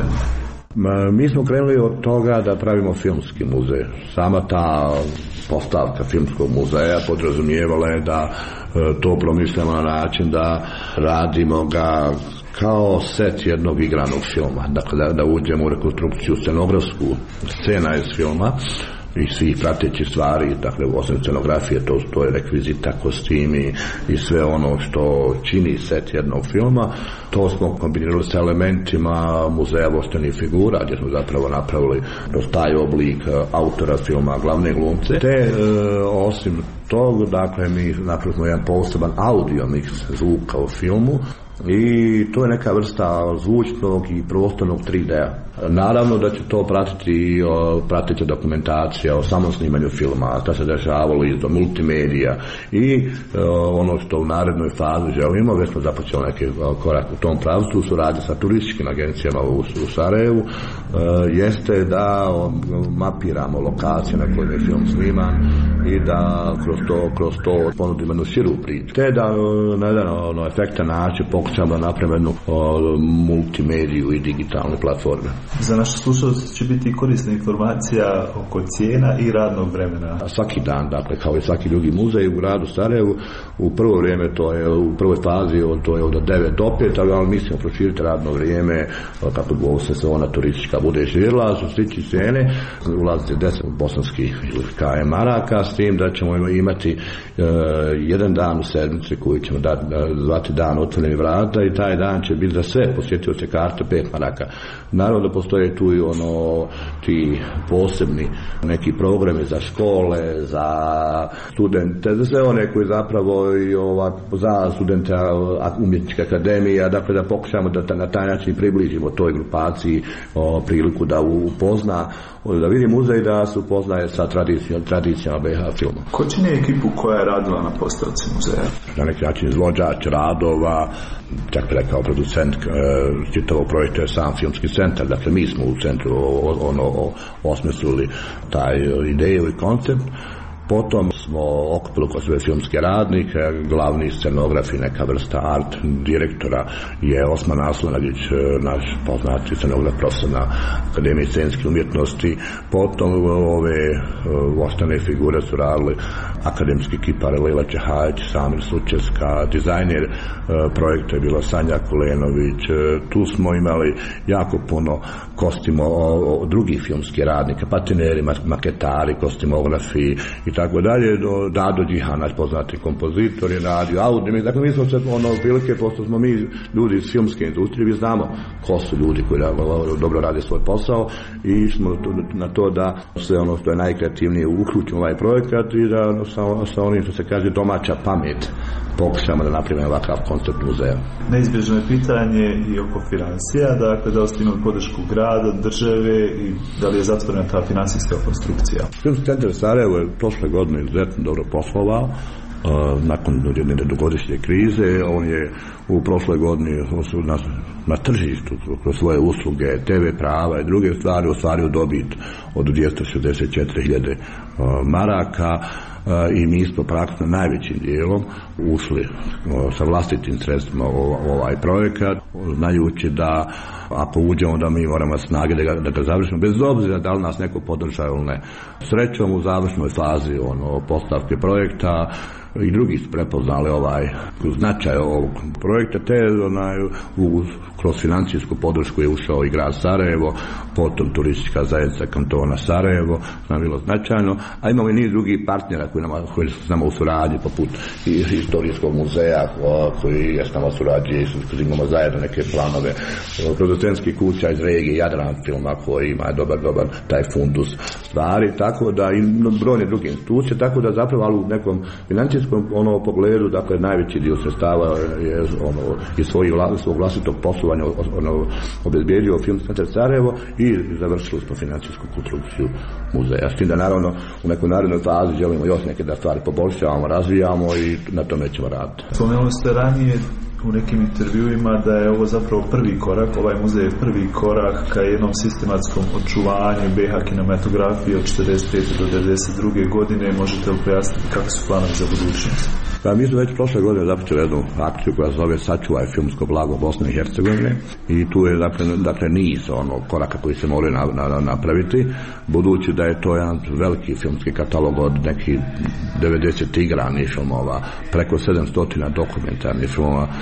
Mi smo krenuli od toga da pravimo filmski muzej. Sama ta postavka filmskog muzeja podrazumijevala je da to promišljamo na način da radimo ga kao set jednog igranog filma. Dakle, da, da uđemo u rekonstrukciju scenografsku scena iz filma i svih pratećih stvari, dakle u osnovi scenografije to, to je rekvizita, kostimi i sve ono što čini set jednog filma. To smo kombinirali sa elementima muzeja voštanih figura, gdje smo zapravo napravili kroz taj oblik autora filma, glavne glumce. Te e, osim tog, dakle mi napravimo jedan poseban audio mix zvuka u filmu i to je neka vrsta zvučnog i prostornog tri D-a. Naravno da će to pratiti i prateća dokumentacija o samom snimanju filma, šta se dešavalo izdo multimedija i e, ono što u narednoj fazi želimo, već smo započeli neki korak u tom pravcu u suradnji sa turističkim agencijama u, u Sarajevu, e, jeste da mapiramo lokacije na kojima je film sniman i da kroz to, kroz to ponudimo jednu širu priču. Te da na jedan ono, efektan način pokušamo da napravimo jednu multimediju i digitalne platforme. Za naše slušalce će biti korisna informacija oko cijena i radnog vremena. Svaki dan, dakle, kao i svaki drugi muzej u gradu Sarajevu, u prvo vrijeme, to je u prvoj fazi, to je od devet do pet, ali mislimo proširiti radno vrijeme, kako bi ovo sezona turistička bude širila, su slični cijene, ulazite deset bosanskih K M maraka, s tim da ćemo imati uh, jedan dan u sedmici koji ćemo da, zvati dan otvorenih vrata, karata i taj dan će biti za sve posjetioce karte pet maraka. Naravno da postoje tu i ono ti posebni neki programi za škole, za studente, za sve one koji zapravo i ova, za studente umjetničke akademije, dakle da pokušamo da na taj način približimo toj grupaciji o, priliku da upozna, da vidi muzej, da se upoznaje sa tradicijom, tradicijom B H filma. Ko čini ekipu koja je radila na postavci muzeja? Na neki način izvođač radova, čak bi rekao producent e, čitavog projekta je sam filmski centar, dakle mi smo u centru ono osmislili taj ideju i koncept. Potom smo okupili kod sve filmske radnike, glavni scenograf i neka vrsta art direktora je Osman Aslanagić, naš poznati scenograf, profesor na Akademiji scenske umjetnosti. Potom ove ostane figure su radili akademski kipar Lejla Čehajić, Samir Sučevska, dizajner projekta je bila Sanja Kulenović. Tu smo imali jako puno kostimo drugih filmskih radnika, patineri, maketari, kostimografi i tako dalje. Dado Đihan, naš poznati kompozitor, je radio audio. Dakle, mi smo se ono prilike, pošto smo mi ljudi iz filmske industrije, mi znamo ko su ljudi koji dobro rade svoj posao i smo na to da sve ono što je najkreativnije uključimo ovaj projekat i da sa, sa onim što se kaže domaća pamet pokušamo da napravimo ovakav koncept muzeja. Neizbježno je pitanje i oko financija, dakle da li ste imali podršku grada, države i da li je zatvorena ta financijska konstrukcija? Filmski centar Sarajevo je prošle godine izuzetno dobro poslovao. Uh, nakon jedne dugogodišnje krize, on je u prošloj godini na, na tržištu kroz svoje usluge, te ve prava i druge stvari ostvario dobit od dvjesto šezdeset četiri hiljade uh, maraka. Uh, i mi smo praktično najvećim dijelom ušli uh, sa vlastitim sredstvima u ovaj projekat, znajući da ako uđemo da mi moramo snage da ga, da ga završimo, bez obzira da li nas neko podržava ili ne. Srećom u završnoj fazi ono, postavke projekta i drugi su prepoznali ovaj značaj ovog projekta, te onaj, u, kroz financijsku podršku je ušao i grad Sarajevo, potom turistička zajednica kantona Sarajevo, nam bilo značajno, a imamo i niz drugih partnera koji, nama, koji su s nama u suradnji, poput historijskog muzeja koji je s nama surađuje i imamo zajedno neke planove, producentskih kuća iz regije Jadran filma koji ima dobar, dobar taj fundus stvari, tako da i brojne druge institucije, tako da zapravo ali u nekom financijskom ono pogledu, dakle najveći dio sredstava je ono iz svojih svog vlastitog poslovanja ono obezbijedio Film centar Sarajevo i završili smo financijsku konstrukciju muzeja. S tim da naravno u nekoj narednoj fazi želimo još neke da stvari poboljšavamo, razvijamo i na tome ćemo raditi. Spomenuli ste ranije u nekim intervjuima da je ovo zapravo prvi korak, ovaj muzej je prvi korak ka jednom sistematskom očuvanju B H kinematografije od četrdeset pete do devedeset druge godine. Možete li pojasniti kakvi su planovi za budućnost? Pa mi smo već prošle godine započeli jednu akciju koja se zove Sačuvaj filmsko blago Bosne i Hercegovine i tu je dakle, dakle niz ono koraka koji se moraju na, na, napraviti, budući da je to jedan veliki filmski katalog od nekih devedeset igranih filmova, preko sedamsto dokumentarnih filmova, uh,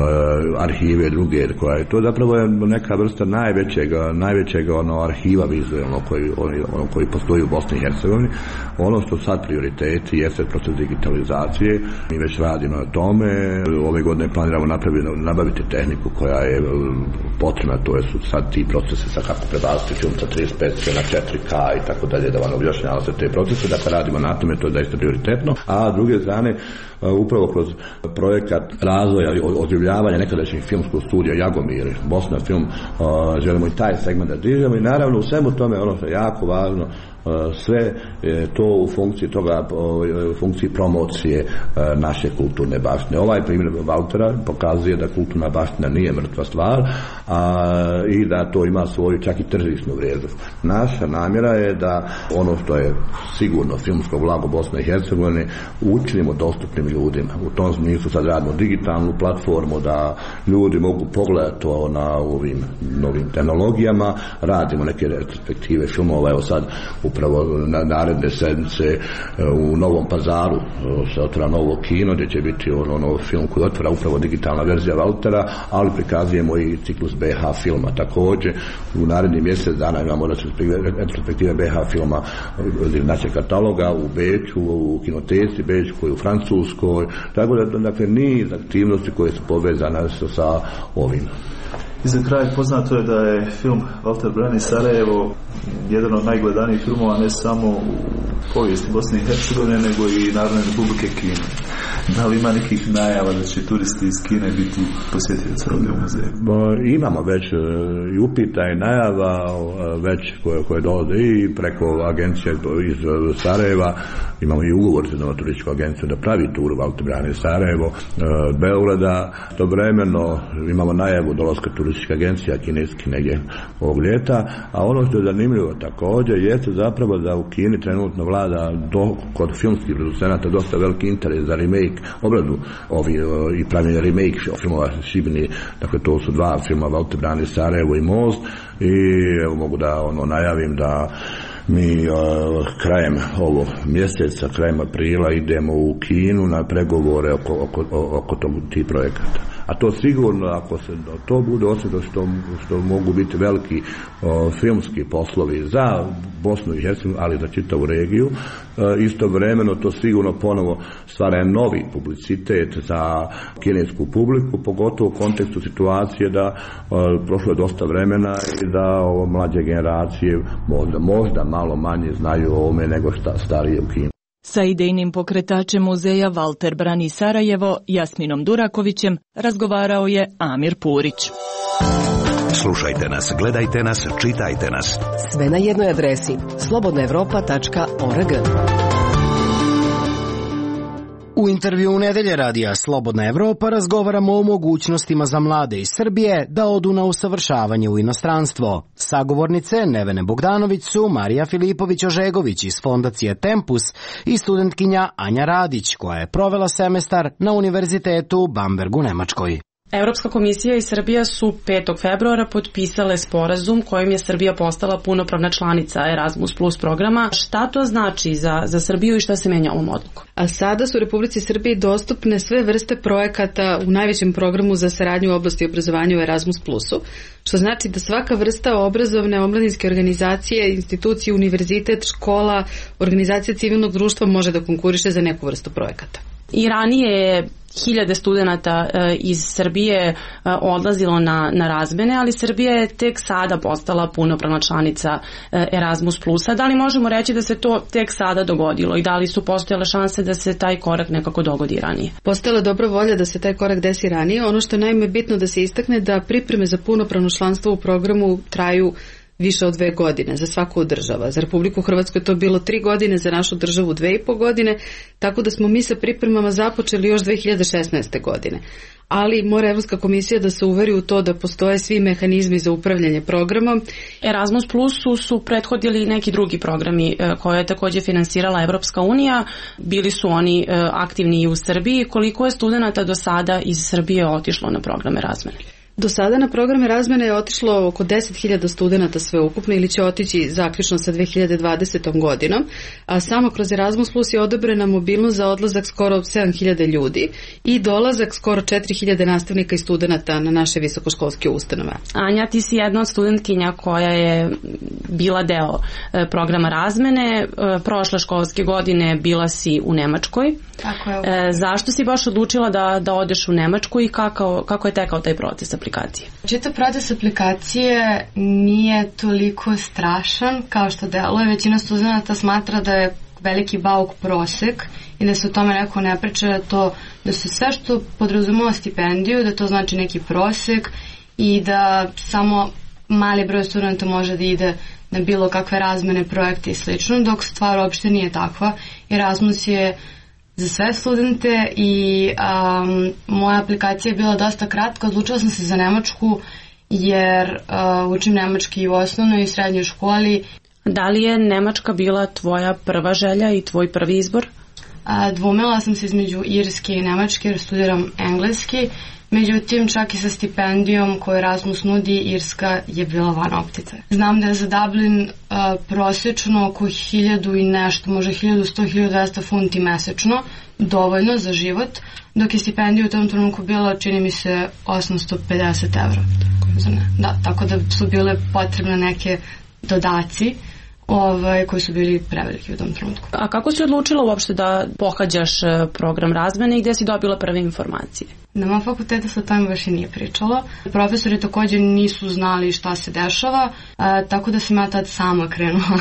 arhive druge, koja je to zapravo je neka vrsta najvećeg, najvećeg ono arhiva vizualno koji, ono, koji postoji u Bosni i Hercegovini. Ono što sad prioriteti jeste proces digitalizacije. Mi već radimo na tome. Ove godine planiramo napraviti, nabaviti tehniku koja je potrebna, to je su sad ti procese sa kako prebaciti film sa trideset pet na četiri ka i tako dalje, da vam objašnjava se te procese, dakle radimo na tome, to je zaista prioritetno. A s druge strane, upravo kroz projekat razvoja i oživljavanja nekadašnjeg filmskog studija Jagomir, Bosna film, želimo i taj segment da dižemo i naravno u svemu tome ono što je jako važno, sve to u funkciji toga, u funkciji promocije naše kulturne baštine. Ovaj primjer Valtera pokazuje da kulturna baština nije mrtva stvar, a, i da to ima svoju čak i tržišnu vrijednost. Naša namjera je da ono što je sigurno filmsko blago Bosne i Hercegovine učinimo dostupnim ljudima. U tom smislu sad radimo digitalnu platformu da ljudi mogu pogledati to na ovim novim tehnologijama, radimo neke retrospektive filmova, evo sad upravo na naredne sedmice u Novom Pazaru se otvara novo kino gdje će biti ono, ono film koji otvara upravo digitalna verzija Valtera, ali prikazujemo i ciklus be ha filma. Također u narednih mjesec dana imamo retrospektive be ha filma iz našeg kataloga u Beču, u kinoteci Bečkoj, u Francuskoj, tako da dakle niz aktivnosti koje su povezane sa ovim. I za kraj poznato je da je film Valter brani Sarajevo jedan od najgledanijih filmova ne samo u povijesti Bosne i Hercegovine nego i Narodne Republike Kine. Da li ima nekih najava da će turisti iz Kine biti posjetioci ovdje u muzeju? Imamo već i upita i najava već koje, koje dolaze i preko agencije iz Sarajeva. Imamo i ugovor sa jednom turističkom agencijom da pravi tur Valter brani Sarajevo, Beograda. To vremeno imamo najavu dolaska turističke agencija kineski negdje ovog ljeta, a ono što je zanimljivo također jeste zapravo da u Kini trenutno vlada do, kod filmskih producenata dosta veliki interes za remake, obradu ovi, i pravljenje remake filmova Šibini, dakle to su dva filma Valter brani Sarajevo i Most i evo mogu da ono najavim da mi uh, krajem ovog mjeseca, krajem aprila idemo u Kinu na pregovore oko, oko, oko tog, tih projekata. A to sigurno, ako se to bude osjetno što, što mogu biti veliki o, filmski poslovi za Bosnu i Hercegovinu, ali za čitavu regiju, e, istovremeno to sigurno ponovo stvara novi publicitet za kinesku publiku, pogotovo u kontekstu situacije da e, prošlo je dosta vremena i da ovo mlađe generacije možda, možda malo manje znaju o ovome nego šta starije u Kini. Sa idejnim pokretačem muzeja Valter brani Sarajevo, Jasminom Durakovićem, razgovarao je Amir Purić. Slušajte nas, gledajte nas, čitajte nas. Sve na jednoj adresi slobodna evropa tačka org. U intervju nedelje radija Slobodna Evropa razgovaramo o mogućnostima za mlade iz Srbije da odu na usavršavanje u inostranstvo. Sagovornice Nevene Bogdanović su Marija Filipović-Ožegović iz Fondacije Tempus i studentkinja Anja Radić, koja je provela semestar na Univerzitetu u Bambergu, Nemačkoj. Europska komisija i Srbija su petog februara potpisale sporazum kojim je Srbija postala punopravna članica Erasmus plus programa. Šta to znači za, za Srbiju i šta se menja ovom odlukom? A sada su u Republici Srbiji dostupne sve vrste projekata u najvećem programu za saradnju u oblasti obrazovanja u Erasmus plusu, što znači da svaka vrsta obrazovne omladinske organizacije, institucije, univerzitet, škola, organizacija civilnog društva može da konkuriše za neku vrstu projekata. I ranije je hiljade studenata iz Srbije odlazilo na, na razmene, ali Srbija je tek sada postala punopravna članica Erasmus plusa. Da li možemo reći da se to tek sada dogodilo i da li su postojale šanse da se taj korak nekako dogodi ranije? Postojala dobra volja da se taj korak desi ranije. Ono što je naime bitno da se istakne da pripreme za punopravno članstvo u programu traju više od dve godine za svaku od država. Za Republiku Hrvatsku je to bilo tri godine, za našu državu dve i po godine, tako da smo mi sa pripremama započeli još dve hiljade šesnaeste. godine. Ali mora Evropska komisija da se uveri u to da postoje svi mehanizmi za upravljanje programom. Erasmus plusu su prethodili neki drugi programi koje je također finansirala Evropska unija. Bili su oni aktivni i u Srbiji. Koliko je studenata do sada iz Srbije otišlo na programe razmene? Do sada na programe razmene je otišlo oko deset hiljada studenata sveukupno ili će otići zaključno sa dve hiljade dvadesetom. godinom, a samo kroz Erasmus plus je odobrena mobilnost za odlazak skoro sedam hiljada ljudi i dolazak skoro četiri hiljade nastavnika i studenata na naše visokoškolske ustanove. Anja, ti si jedna od studentkinja koja je bila deo programa razmene. Prošle školske godine bila si u Nemačkoj. Tako je. E, zašto si baš odlučila da, da odeš u Nemačku i kako, kako je tekao taj proces aplikacije? Čitav proces aplikacije nije toliko strašan kao što deluje. Većina studenta smatra da je veliki bauk prosek i da se o tome neko ne priča, da, to, da se sve što podrazumeva stipendiju, da to znači neki prosek i da samo mali broj studenta može da ide na bilo kakve razmene, projekte i slično, dok stvar uopšte nije takva. Erasmus je za sve studente i um, moja aplikacija je bila dosta kratka. Odlučila sam se za Nemačku jer uh, učim nemački u osnovnoj i srednjoj školi. Da li je Nemačka bila tvoja prva želja i tvoj prvi izbor? Uh, dvomila sam se između Irske i Nemačke jer studiram engleski. Međutim, čak i sa stipendijom koju Erasmus nudi, Irska je bila van optice. Znam da je za Dublin uh, prosječno oko hiljadu i nešto, možda hiljadu sto, hiljadu dvesta funti mesečno, dovoljno za život, dok je stipendija u tom trenutku bila, čini mi se, osamsto pedeset evra. Da, tako da su bile potrebne neke dodaci ovaj, koji su bili preveliki u tom trenutku. A kako si odlučila uopšte da pohađaš program razmene i gdje si dobila prve informacije? Na mom fakultetu se o tome baš i nije pričalo. Profesori također nisu znali šta se dešava, a, tako da sam ja tad sama krenula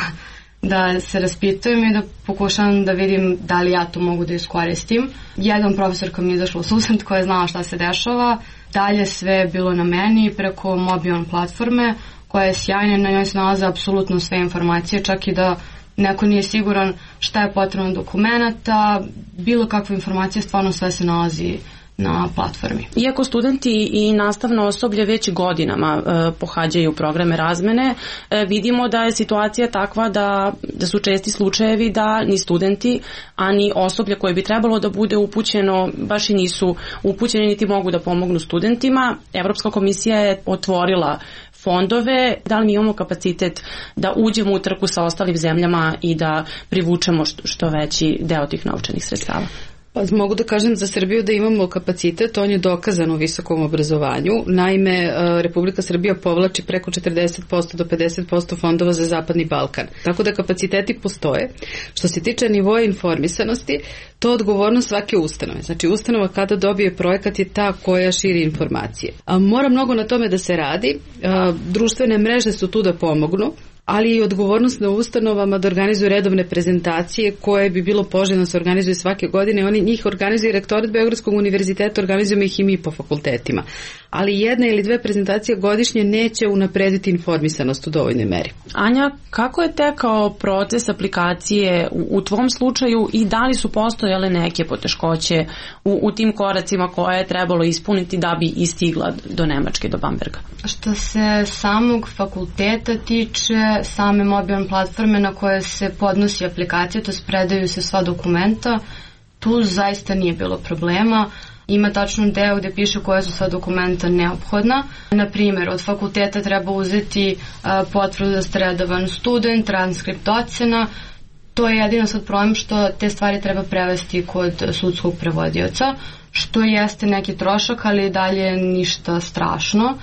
da se raspitujem i da pokušam da vidim da li ja to mogu da iskoristim. Jedan profesor koji mi je izašla u susret, koja je znala šta se dešava, dalje sve je bilo na meni preko Mobion platforme, koja je sjajna, na njoj se nalaze apsolutno sve informacije, čak i da neko nije siguran šta je potrebno dokumenta, bilo kakva informacija, stvarno sve se nalazi na platformi. Iako studenti i nastavno osoblje već godinama e, pohađaju programe razmene, e, vidimo da je situacija takva da, da su česti slučajevi da ni studenti, a ni osoblje koje bi trebalo da bude upućeno baš i nisu upućeni niti mogu da pomognu studentima. Evropska komisija je otvorila fondove, da li mi imamo kapacitet da uđemo u trku sa ostalim zemljama i da privučemo što, što veći deo tih novčanih sredstava? Pa mogu da kažem za Srbiju da imamo kapacitet, on je dokazan u visokom obrazovanju. Naime, Republika Srbija povlači preko četrdeset posto do pedeset posto fondova za Zapadni Balkan. Tako da kapaciteti postoje. Što se tiče nivoa informisanosti, to je odgovornost svake ustanove. Znači, ustanova kada dobije projekat je ta koja širi informacije. A mora mnogo na tome da se radi. A, društvene mreže su tu da pomognu, ali i odgovornost na ustanovama da organizuju redovne prezentacije koje bi bilo poželjno da se organizuju svake godine. Oni njih organizuju rektorat Beogradskog univerziteta, organizujemo ih i mi po fakultetima. Ali jedna ili dve prezentacije godišnje neće unaprediti informisanost u dovoljnoj meri. Anja, kako je tekao proces aplikacije u, u tvom slučaju i da li su postojale neke poteškoće u, u tim koracima koje je trebalo ispuniti da bi istigla do Nemačke, do Bamberga? Što se samog fakulteta tiče, same mobilne platforme na koje se podnosi aplikacija, to predaju se sva dokumenta, tu zaista nije bilo problema. Ima tačno deo gde piše koje su sva dokumenta neophodna. Na primjer, od fakulteta treba uzeti a, potvrdu da ste redovan student, transkript ocena. To je jedino sad problem što te stvari treba prevesti kod sudskog prevodioca, što jeste neki trošak, ali dalje ništa strašno.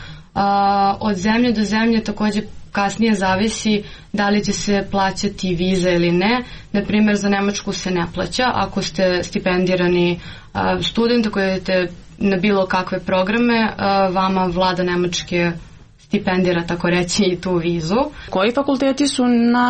A, od zemlje do zemlje također kasnije zavisi da li će se plaćati viza ili ne. Na primjer, za Nemačku se ne plaća. Ako ste stipendirani uh, student koji idete na bilo kakve programe, uh, vama vlada Nemačke stipendira, tako reći, i tu vizu. Koji fakulteti su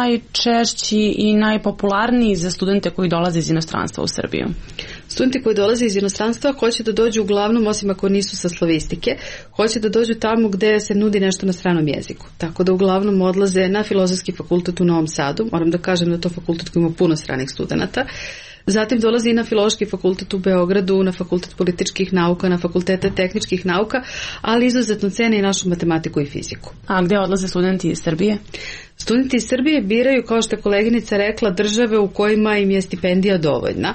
najčešći i najpopularniji za studente koji dolaze iz inostranstva u Srbiju? Studenti koji dolaze iz inostranstva hoće da dođu uglavnom, osim ako nisu sa slavistike, hoće da dođu tamo gde se nudi nešto na stranom jeziku. Tako da uglavnom odlaze na Filozofski fakultet u Novom Sadu. Moram da kažem da to fakultet koji ima puno stranih studenata. Zatim dolazi i na Filološki fakultet u Beogradu, na Fakultet političkih nauka, na Fakultete tehničkih nauka, ali izuzetno cene i našu matematiku i fiziku. A gde odlaze studenti iz Srbije? Studenti iz Srbije biraju, kao što je koleginica rekla, države u kojima im je stipendija dovoljna.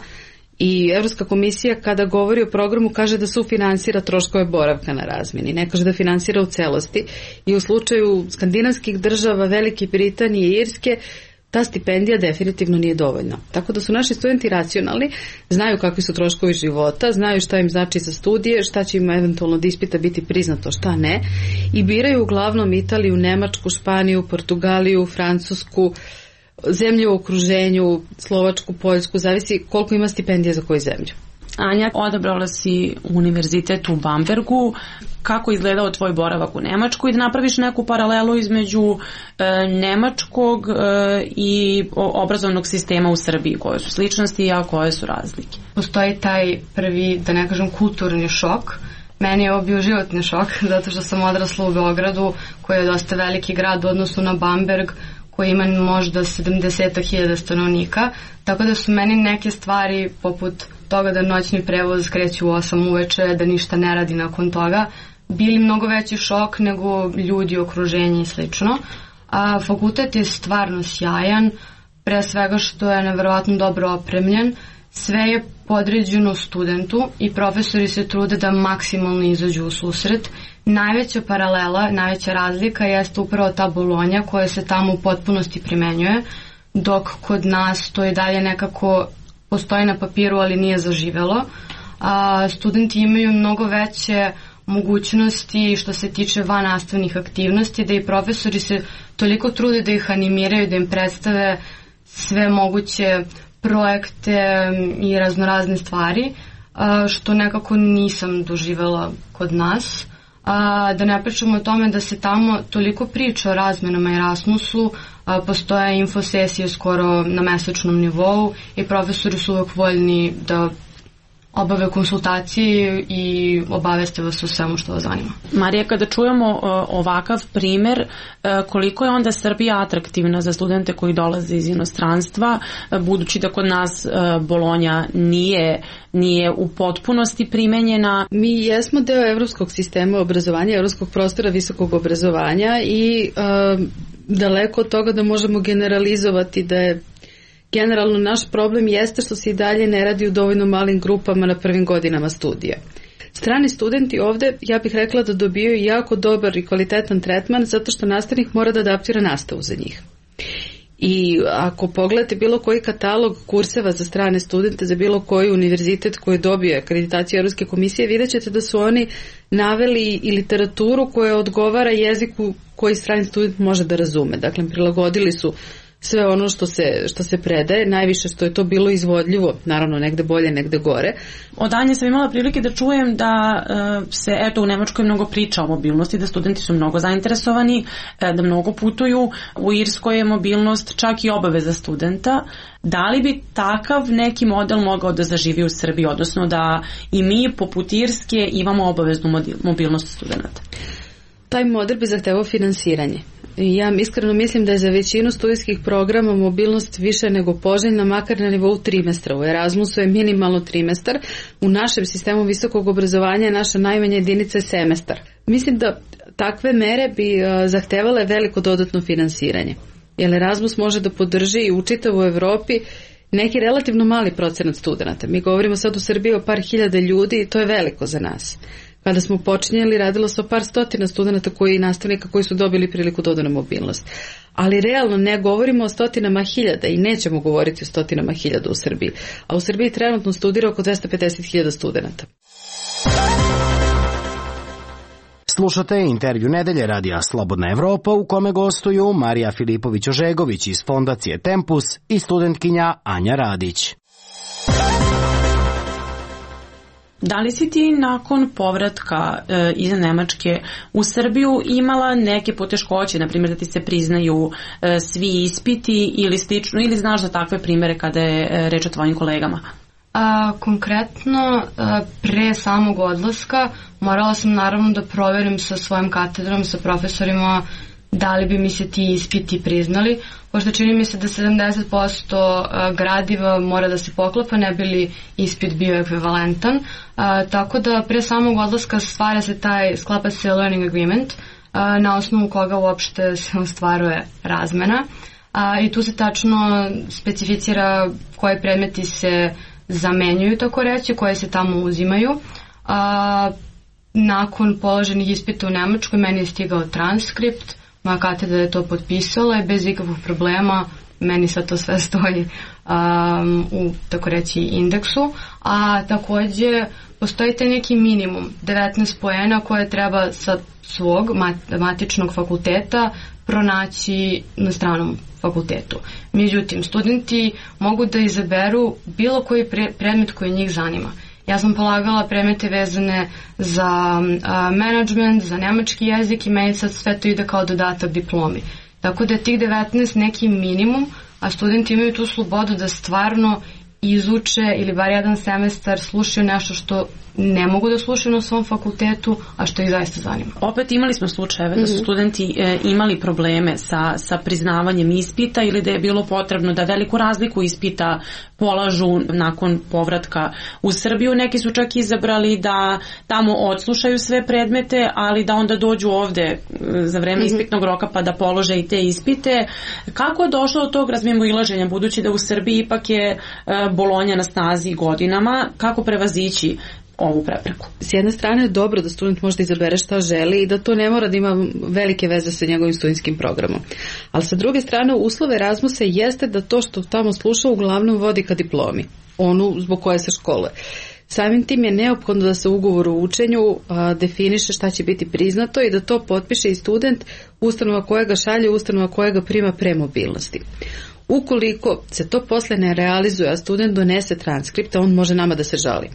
I Evropska komisija kada govori o programu kaže da sufinansira troškove boravka na razmeni, ne kaže da finansira u celosti. I u slučaju skandinavskih država, Velike Britanije i Irske, ta stipendija definitivno nije dovoljna. Tako da su naši studenti racionalni, znaju kakvi su troškovi života, znaju šta im znači za studije, šta će im eventualno od ispita biti priznato, šta ne, i biraju uglavnom Italiju, Nemačku, Španiju, Portugaliju, Francusku, zemlje u okruženju, Slovačku, Poljsku, zavisi koliko ima stipendija za koju zemlju. Anja, odabrala si univerzitet u Bambergu. Kako izgledao tvoj boravak u Nemačkoj i da napraviš neku paralelu između e, nemačkog e, i obrazovnog sistema u Srbiji? Koje su sličnosti, a koje su razlike? Postoji taj prvi, da ne kažem, kulturni šok. Meni je ovo bio životni šok, zato što sam odrasla u Beogradu, koji je dosta veliki grad u odnosu na Bamberg, koji ima možda sedamdeset hiljada stanovnika, tako da su meni neke stvari poput toga da noćni prevoz kreće u osam uveče, da ništa ne radi nakon toga, bili mnogo veći šok nego ljudi, okruženje i slično. A fakultet je stvarno sjajan, pre svega što je neverovatno dobro opremljen, sve je podređeno studentu i profesori se trude da maksimalno izađu u susret. Najveća paralela, najveća razlika jeste upravo ta Bolonja koja se tamo u potpunosti primenjuje, dok kod nas to je dalje nekako postoji na papiru, ali nije zaživelo. A, studenti imaju mnogo veće mogućnosti što se tiče van nastavnih aktivnosti, da i profesori se toliko trude da ih animiraju, da im predstave sve moguće projekte i raznorazne stvari, što nekako nisam doživela kod nas. Da ne pričamo o tome da se tamo toliko priča o razmenama Erasmusu, postoje infosesije skoro na mesečnom nivou i profesori su uvek voljni da obave konsultacije i obaveste vas o svemu što vas zanima. Marija, kada čujemo ovakav primer, koliko je onda Srbija atraktivna za studente koji dolaze iz inostranstva, budući da kod nas Bolonja nije, nije u potpunosti primenjena? Mi jesmo deo evropskog sistema obrazovanja, evropskog prostora visokog obrazovanja i uh, daleko od toga da možemo generalizovati da je generalno naš problem jeste što se i dalje ne radi u dovoljno malim grupama na prvim godinama studija. Strani studenti ovde, ja bih rekla da dobijaju jako dobar i kvalitetan tretman zato što nastavnik mora da adaptira nastavu za njih. I ako pogledate bilo koji katalog kurseva za strane studente, za bilo koji univerzitet koji dobije akreditaciju Evropske komisije, vidjet ćete da su oni naveli i literaturu koja odgovara jeziku koji strani student može da razume. Dakle, prilagodili su sve ono što se, što se predaje, najviše što je to bilo izvodljivo, naravno negde bolje, negde gore. Od Anje sam imala prilike da čujem da e, se eto u Nemačkoj mnogo priča o mobilnosti, da studenti su mnogo zainteresovani, e, da mnogo putuju. U Irskoj je mobilnost čak i obaveza studenta. Da li bi takav neki model mogao da zaživi u Srbiji, odnosno da i mi poput Irske imamo obaveznu mobilnost studenta? Taj model bi zahtevao finansiranje. Ja iskreno mislim da je za većinu studijskih programa mobilnost više nego poželjna, makar na nivou trimestra. U Erasmusu je minimalno trimestar, u našem sistemu visokog obrazovanja je naša najmanja jedinica semestar. Mislim da takve mere bi zahtevale veliko dodatno finansiranje, jer Erasmus može da podrži i u čitavoj Evropi neki relativno mali procenat studenta. Mi govorimo sad u Srbiji o par hiljada ljudi i to je veliko za nas. Kada smo počinjeli, radilo se o par stotina studenta koji, nastavnika koji su dobili priliku dodanu mobilnost. Ali realno ne govorimo o stotinama hiljada i nećemo govoriti o stotinama hiljada u Srbiji. A u Srbiji trenutno studira oko dvesta pedeset hiljada studenta. Slušate intervju nedelje Radija Slobodna Evropa u kome gostuju Marija Filipović-Ožegović iz Fondacije Tempus i studentkinja Anja Radić. Da li si ti nakon povratka e, iz Nemačke u Srbiju imala neke poteškoće, na primjer da ti se priznaju e, svi ispiti ili slično, ili znaš za takve primere kada je e, reč o tvojim kolegama? A, konkretno, a, pre samog odlaska morala sam naravno da proverim sa svojim katedrom, sa profesorima da li bi mi se ti ispiti priznali, pošto čini mi se da sedamdeset posto gradiva mora da se poklapa, ne bi li ispit bio ekvivalentan. A, tako da pre samog odlaska stvara se taj, sklapa se learning agreement, a, na osnovu koga uopšte se ostvaruje razmena. A, I tu se tačno specificira koji predmeti se zamenjuju, tako reći, koje se tamo uzimaju. A, nakon položenih ispita u Nemačkoj meni je stigao transkript, moja katedra je to potpisala i bez ikakvog problema meni sad to sve stoji um, u, tako reći, indeksu. A takođe postoji taj neki minimum, devetnaest poena koje treba sa svog matičnog fakulteta pronaći na stranom fakultetu. Međutim, studenti mogu da izaberu bilo koji pre, predmet koji njih zanima. Ja sam polagala predmete vezane za a, management, za nemački jezik i meni sad sve to ide kao dodatak diplomi. Tako da je tih devetnaest neki minimum, a studenti imaju tu slobodu da stvarno izuče ili bar jedan semestar slušaju nešto što ne mogu da slušaju na svom fakultetu, a što ih zaista zanima. Opet imali smo slučajeve da su studenti e, imali probleme sa, sa priznavanjem ispita ili da je bilo potrebno da veliku razliku ispita polažu nakon povratka u Srbiju. Neki su čak izabrali da tamo odslušaju sve predmete, ali da onda dođu ovde za vreme mm-hmm. ispitnog roka pa da polože i te ispite. Kako je došlo do tog razmimoilaženja, budući da u Srbiji ipak je e, Bolonja na snazi godinama, kako prevazići ovu prepreku. S jedne strane je dobro da student može da izabere šta želi i da to ne mora da ima velike veze sa njegovim studentskim programom. Ali sa druge strane, uslov Erasmusa jeste da to što tamo sluša uglavnom vodi ka diplomi, onu zbog koje se školuje. Samim tim je neophodno da se ugovor o učenju a, definiše šta će biti priznato i da to potpiše i student, ustanova koja ga šalje, ustanova koja ga prima pre mobilnosti. Ukoliko se to posle ne realizuje, a student donese transkript, on može nama da se žali.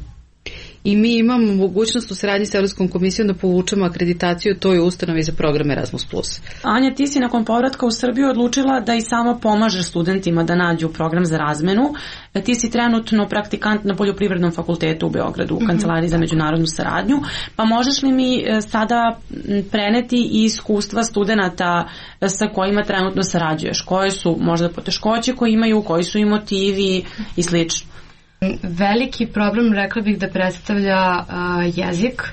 I mi imamo mogućnost u saradnji sa Evropskom komisijom da povučemo akreditaciju toj ustanovi za program Erasmus plus. Anja, ti si nakon povratka u Srbiju odlučila da i sama pomažeš studentima da nađu program za razmenu. Ti si trenutno praktikant na Poljoprivrednom fakultetu u Beogradu, u Kancelariji za međunarodnu saradnju. Pa možeš li mi sada preneti i iskustva studenata sa kojima trenutno sarađuješ? Koje su možda poteškoće koje imaju, koji su i motivi i slično? Veliki problem, rekla bih, da predstavlja uh, jezik,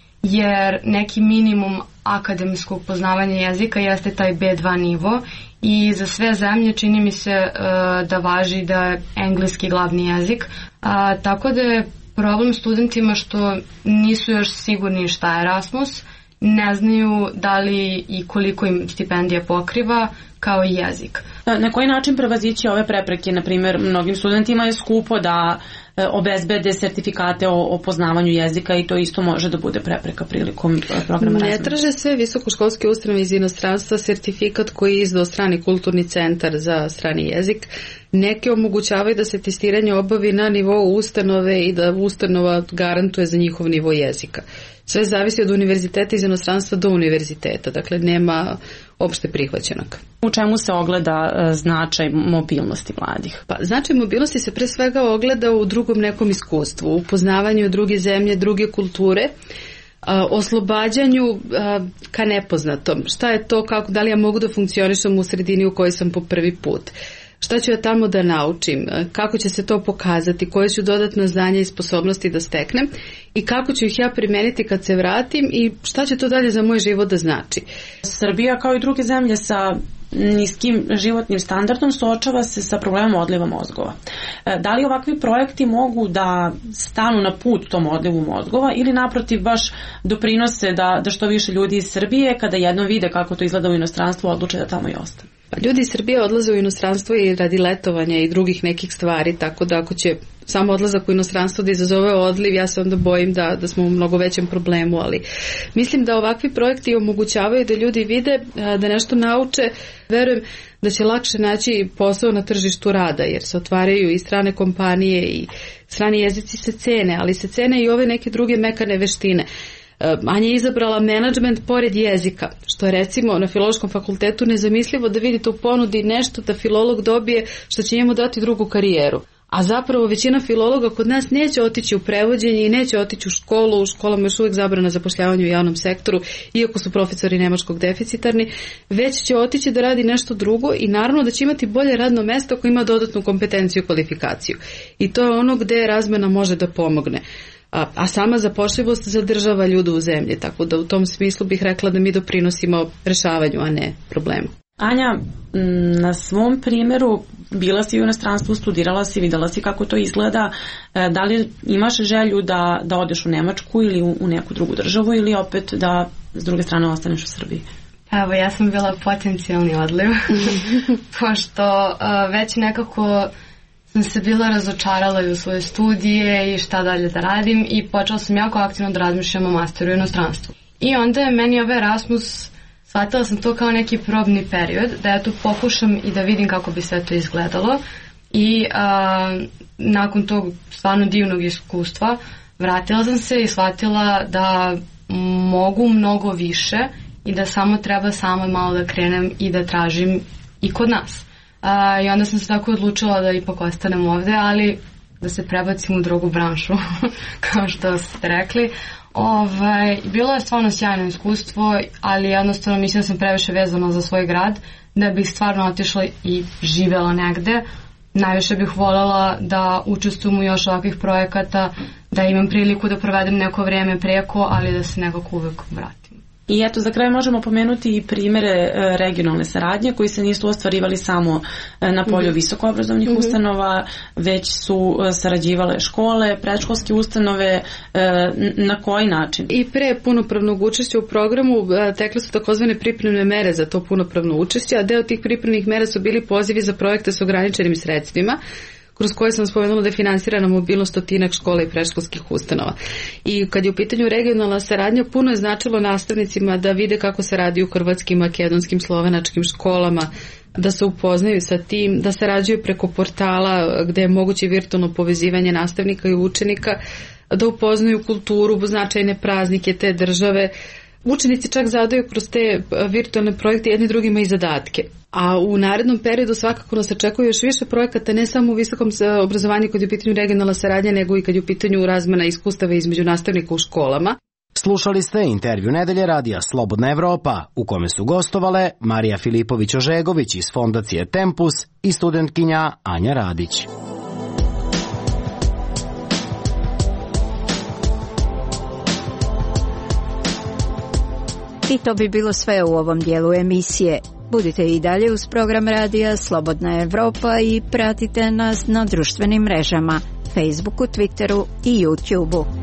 jer neki minimum akademskog poznavanja jezika jeste taj be dva nivo i za sve zemlje čini mi se uh, da važi da je engleski glavni jezik. Uh, tako da je problem studentima što nisu još sigurni šta je Erasmus, ne znaju da li i koliko im stipendija pokriva, kao i jezik. Na koji način prevazići ove prepreke? Na primjer, mnogim studentima je skupo da obezbede sertifikate o, o poznavanju jezika i to isto može da bude prepreka prilikom programa razmene. Ne traže sve visokoškolske ustanove iz inostranstva sertifikat koji je izdao strani kulturni centar za strani jezik. Neke omogućavaju da se testiranje obavi na nivou ustanove i da ustanova garantuje za njihov nivo jezika. Sve zavisi od univerziteta iz inostranstva do univerziteta, dakle nema opšte prihvaćenog. U čemu se ogleda značaj mobilnosti mladih? Pa, značaj mobilnosti se pre svega ogleda u drugom nekom iskustvu, u poznavanju druge zemlje, druge kulture, a, oslobađanju a, ka nepoznatom. Šta je to, kako, da li ja mogu da funkcionišem u sredini u kojoj sam po prvi put? Šta ću ja tamo da naučim, kako će se to pokazati, koje ću dodatna znanja i sposobnosti da steknem i kako ću ih ja primeniti kad se vratim i šta će to dalje za moj život da znači. Srbija kao i druge zemlje sa niskim životnim standardom suočava se sa problemom odliva mozgova. Da li ovakvi projekti mogu da stanu na put tom odlivu mozgova ili naprotiv baš doprinose da, da što više ljudi iz Srbije kada jednom vide kako to izgleda u inostranstvu odluče da tamo i ostane? Ljudi iz Srbije odlaze u inostranstvo i radi letovanja i drugih nekih stvari, tako da ako će samo odlazak u inostranstvo da izazove odliv, ja se onda bojim da, da smo u mnogo većem problemu, ali mislim da ovakvi projekti omogućavaju da ljudi vide, da nešto nauče. Verujem da će lakše naći posao na tržištu rada, jer se otvaraju i strane kompanije i strani jezici se cene, ali se cene i ove neke druge mekane veštine. Anja je izabrala menadžment pored jezika, što je recimo na Filološkom fakultetu nezamislivo da vidite u ponudi nešto da filolog dobije što će njemu dati drugu karijeru. A zapravo većina filologa kod nas neće otići u prevođenje i neće otići u školu, u školama još uvijek zabrana zapošljavanja u javnom sektoru, iako su profesori nemačkog deficitarni, već će otići da radi nešto drugo i naravno da će imati bolje radno mesto ako ima dodatnu kompetenciju i kvalifikaciju. I to je ono gde razmena može da pomogne. A, a sama zapošljivost zadržava ljude u zemlji, tako da u tom smislu bih rekla da mi doprinosimo rešavanju, a ne problemu. Anja, na svom primjeru bila si u inostranstvu, studirala si, videla si kako to izgleda. Da li imaš želju da, da odeš u Nemačku ili u, u neku drugu državu ili opet da s druge strane ostaneš u Srbiji? Evo, ja sam bila potencijalni odliv, pošto uh, već nekako sam se bila razočarala i u svoje studije i šta dalje da radim i počela sam jako aktivno da razmišljam o masteru u inostranstvu. I onda je meni ovaj Erasmus, shvatila sam to kao neki probni period, da ja tu pokušam i da vidim kako bi sve to izgledalo i a, nakon tog stvarno divnog iskustva vratila sam se i shvatila da mogu mnogo više i da samo treba samo malo da krenem i da tražim i kod nas. A, I onda sam se tako odlučila da ipak ostanem ovde, ali da se prebacim u drugu branšu, kao što ste rekli. Ovaj, bilo je stvarno sjajno iskustvo, ali jednostavno mislim da sam previše vezana za svoj grad, da bih stvarno otišla i živela negde. Najviše bih voljela da učestvujem u još ovakvih projekata, da imam priliku da provedem neko vrijeme preko, ali da se nekako uvek vratim. I eto, za kraj možemo pomenuti i primere regionalne saradnje koji se nisu ostvarivali samo na polju mm-hmm. visokoobrazovnih mm-hmm. ustanova, već su sarađivale škole, predškolske ustanove, na koji način? I pre punopravnog učešća u programu tekle su takozvane pripremne mere za to punopravno učešće, a deo tih pripremnih mera su bili pozivi za projekte s ograničenim sredstvima, kroz koje sam spomenula da je finansirana mobilnost stotinak škola i predškolskih ustanova. I kad je u pitanju regionalna saradnja, puno je značilo nastavnicima da vide kako se radi u hrvatskim, makedonskim, slovenačkim školama, da se upoznaju sa tim, da sarađuju preko portala gde je moguće virtualno povezivanje nastavnika i učenika, da upoznaju kulturu, značajne praznike te države. Učenici čak zadaju kroz te virtualne projekte jedni drugima i zadatke. A u narednom periodu svakako nas očekuje još više projekata, ne samo u visokom obrazovanju kad je u pitanju regionalna saradnja, nego i kad je u pitanju razmena iskustava između nastavnika u školama. Slušali ste intervju nedelje radija Slobodna Evropa, u kome su gostovale Marija Filipović-Ožegović iz Fondacije Tempus i studentkinja Anja Radić. I to bi bilo sve u ovom dijelu emisije. Budite i dalje uz program radija Slobodna Evropa i pratite nas na društvenim mrežama, Facebooku, Twitteru i YouTubeu.